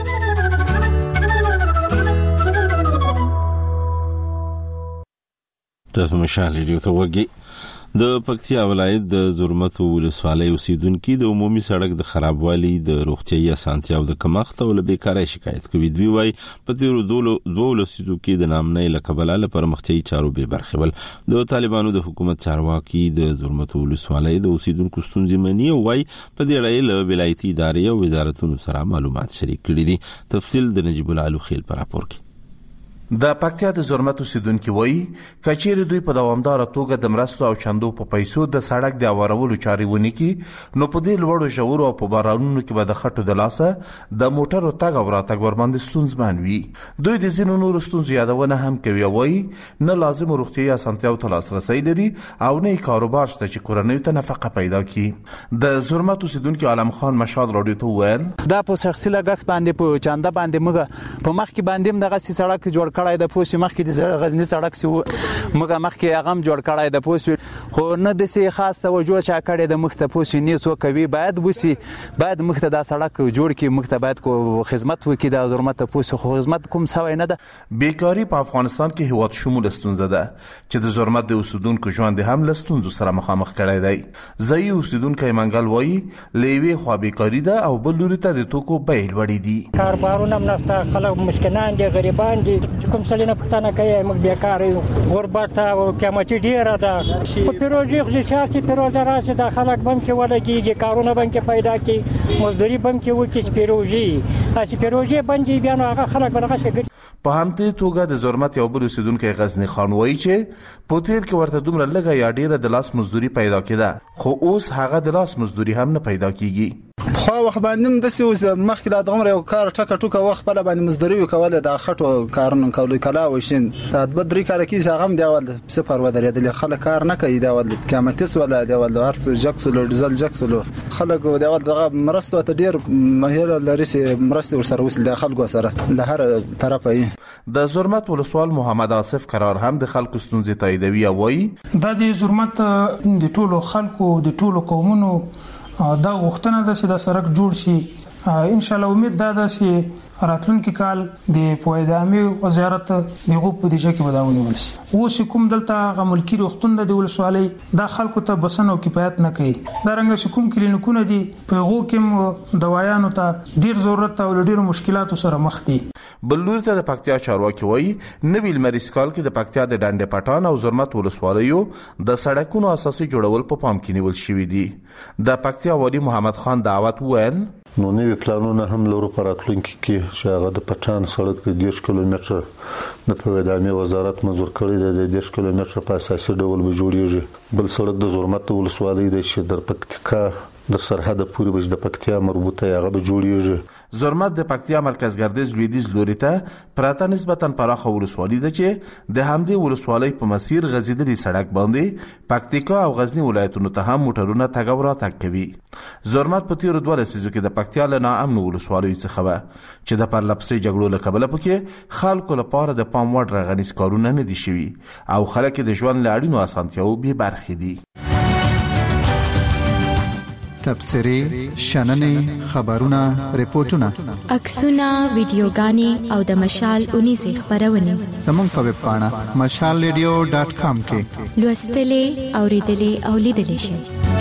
تاسو مشال ریډیو ته وګورئ. د پکتیا ولایت د زرمت ولسوالۍ اوسیدونکو د عمومي سړک د خرابوالي د روغتيایي اسانتیاو د کمښت او لبیکارۍ شکایت کوي. دوی وايي په تیرو دوه ولسیدو کې د نامنۍ لقبلاله لپاره مختي چارو به برخه ول. د طالبانو د حکومت چارواکي د زرمت ولسوالۍ د اوسیدونکو ستونزې مني او وايي په دې اړه له ولایتي ادارې او وزارتونو سره معلومات شریک کړي دي. تفصیل د نجیب الله خیل پر راپور کې. د پکتیا د زرمت اوسیدونکو وایي کچېر دوی په دوامدار توګه د مرستو او چندو په پیسو د سړک د اورولو چاري ونی کی نو په دې لوړو ژورو او په بارانونو کې به د خټو د لاسه د موټرو تګ او راتګ ورباندې ستونزمن وي. دوی د زینو نور ستونزې یادونه هم کوي. وایي نه لازم روغتيایي اسانتیاو ته لاسرسي لري او نه کاروبار شته چې کورنۍ ته نفقه پیدا کړي. د زرمت اوسیدونکو عالم خان مشال راډیو ته ویل دا په شخصي لګښت باندې په چاندا باندې موږ په مخ کې باندې دغه سړک جوړ کړای د پوسې مخ کې د غزنی سړک سو موږ مخ کې هغه جوړ کړای د پوسې خو نه د سي خاص توجه چا کړی د مخ ته پوسې نه سو کوي باید وسی باید مخ ته د سړک جوړ کې مخ ته باید کو خدمت وکړي د زرمت پوسې خو خدمت کوم سوي نه ده. بیکاری په افغانستان کې هیواد شمول ستونزه ده چې د زرمت د اوسیدونکو ژوند هم له ستونزو سره مخامخ کړی دی. ځای اوسیدونکو منګل وایي لوی خو بیکاری ده او بل لوري ته د توکو بیل وړي دي. کاربارونه منافته خلک مسکینان دي غریبان دي کوم څه نه پښتنه کوي موږ بیکار یو غربت او قیمتي ډیره ده په پروژې خو چې پروژه راځي د خلک بم کې ولګيږي کارونه بم کې پیدا کی مزدوري بم کې وکړي پروژې چې پروژې باندې بیا نو هغه خلک برغه شي. په همدې توګه د زرمت یو بل اوسیدونکو غزنی خان وایي چې په تیر کې ورته دومره لږه یا ډیره د لاس مزدوري پیدا کېده خو اوس هغه د لاس مزدوري هم نه پیدا کیږي. خو وخت باندې د سیوز مخکې لا دغه یو کار ټکه ټوکه وخت په باندې مزدوري وکول د خټو کارونه کول کلا وشین د بدري کار کې څنګه هم دیول صفر ودرې د خلک کار نه کوي دیول قیمتي ولا دیول هرڅ جکسلو ډیزل جکسلو خلک دیول دغه مرستو ته ډیر مهیر لري مرستو سره وسل د خلکو سره له هر طرفه. د زرمت ولسوال محمد آصف قرار هم د خلکو ستونزې تاییدوي او وایي د دې زرمت د ټولو خلکو د ټولو قومونو دا غوښتنه ده چې دا سړک جوړ شي. ان شاء الله امید دا ده چې راتلونکي کال د پویدامي وزارت دغه په دیجه کې وداونی ولسی. اوس کوم دلته غ ملکی روختون د ولسوالۍ د خلکو ته بسنه او کفایت نه کوي. دا رنګ کوم کلینیکونه دي په غو کې دوايانو ته ډیر ضرورت او ډیر مشکلاتو سره مخ دي. بلور ته د پکتیا چارواکي وایي نوی لمریز کال کې د پکتیا د ډنډ پټان او زرمت ولسوالیو د سړکونو اساسي جوړول په پام کې نیول شوی دي. د پکتیا والی محمد خان دعوت ویل نو نوی پلانونه هم لرو پر راتلونکي کې چې هغه د پټان سړک د دیش کیلومتر د پویدامي وزارت منظور کړی دی د دیش کیلومتر په اساسي ډول به جوړیږي. بل سړک د زرمت ولسوالۍ د شدر پکتیکا د سرحد پورې بج د پکتیا مربوطه هغه به جوړیږي. زرمت د پکتیا مرکز ګردیز لویدیز لوري ته پراته نسبتا پراخه ولسوالي ده چې د همدې ولسوالۍ په مسیر غځېدلي سړک باندې پکتیکا او غزنی ولایتونو ته هم موټرونه تګ او راتګ کوي. زرمت په تیرو دوه لسیزو کې د پکتیا له ناامنو ولسوالیو څخه وه چې د پرلپسې جګړو له کبله پکې خلکو لپاره د پام وړ رغنیز کارونه نه دي شوي او خلک د ژوند له اړینو اسانتیاوو بې برخې دي. تبصرې، شننې، خبرونه، ریپورتونه، عکسونه، ویډیوګانې او د مشال اونیزې خبرونه زموږ په ویب پاڼه مشال ریډیو ډاټ کام کې لوستلې، اوریدلې او لیدلې شئ.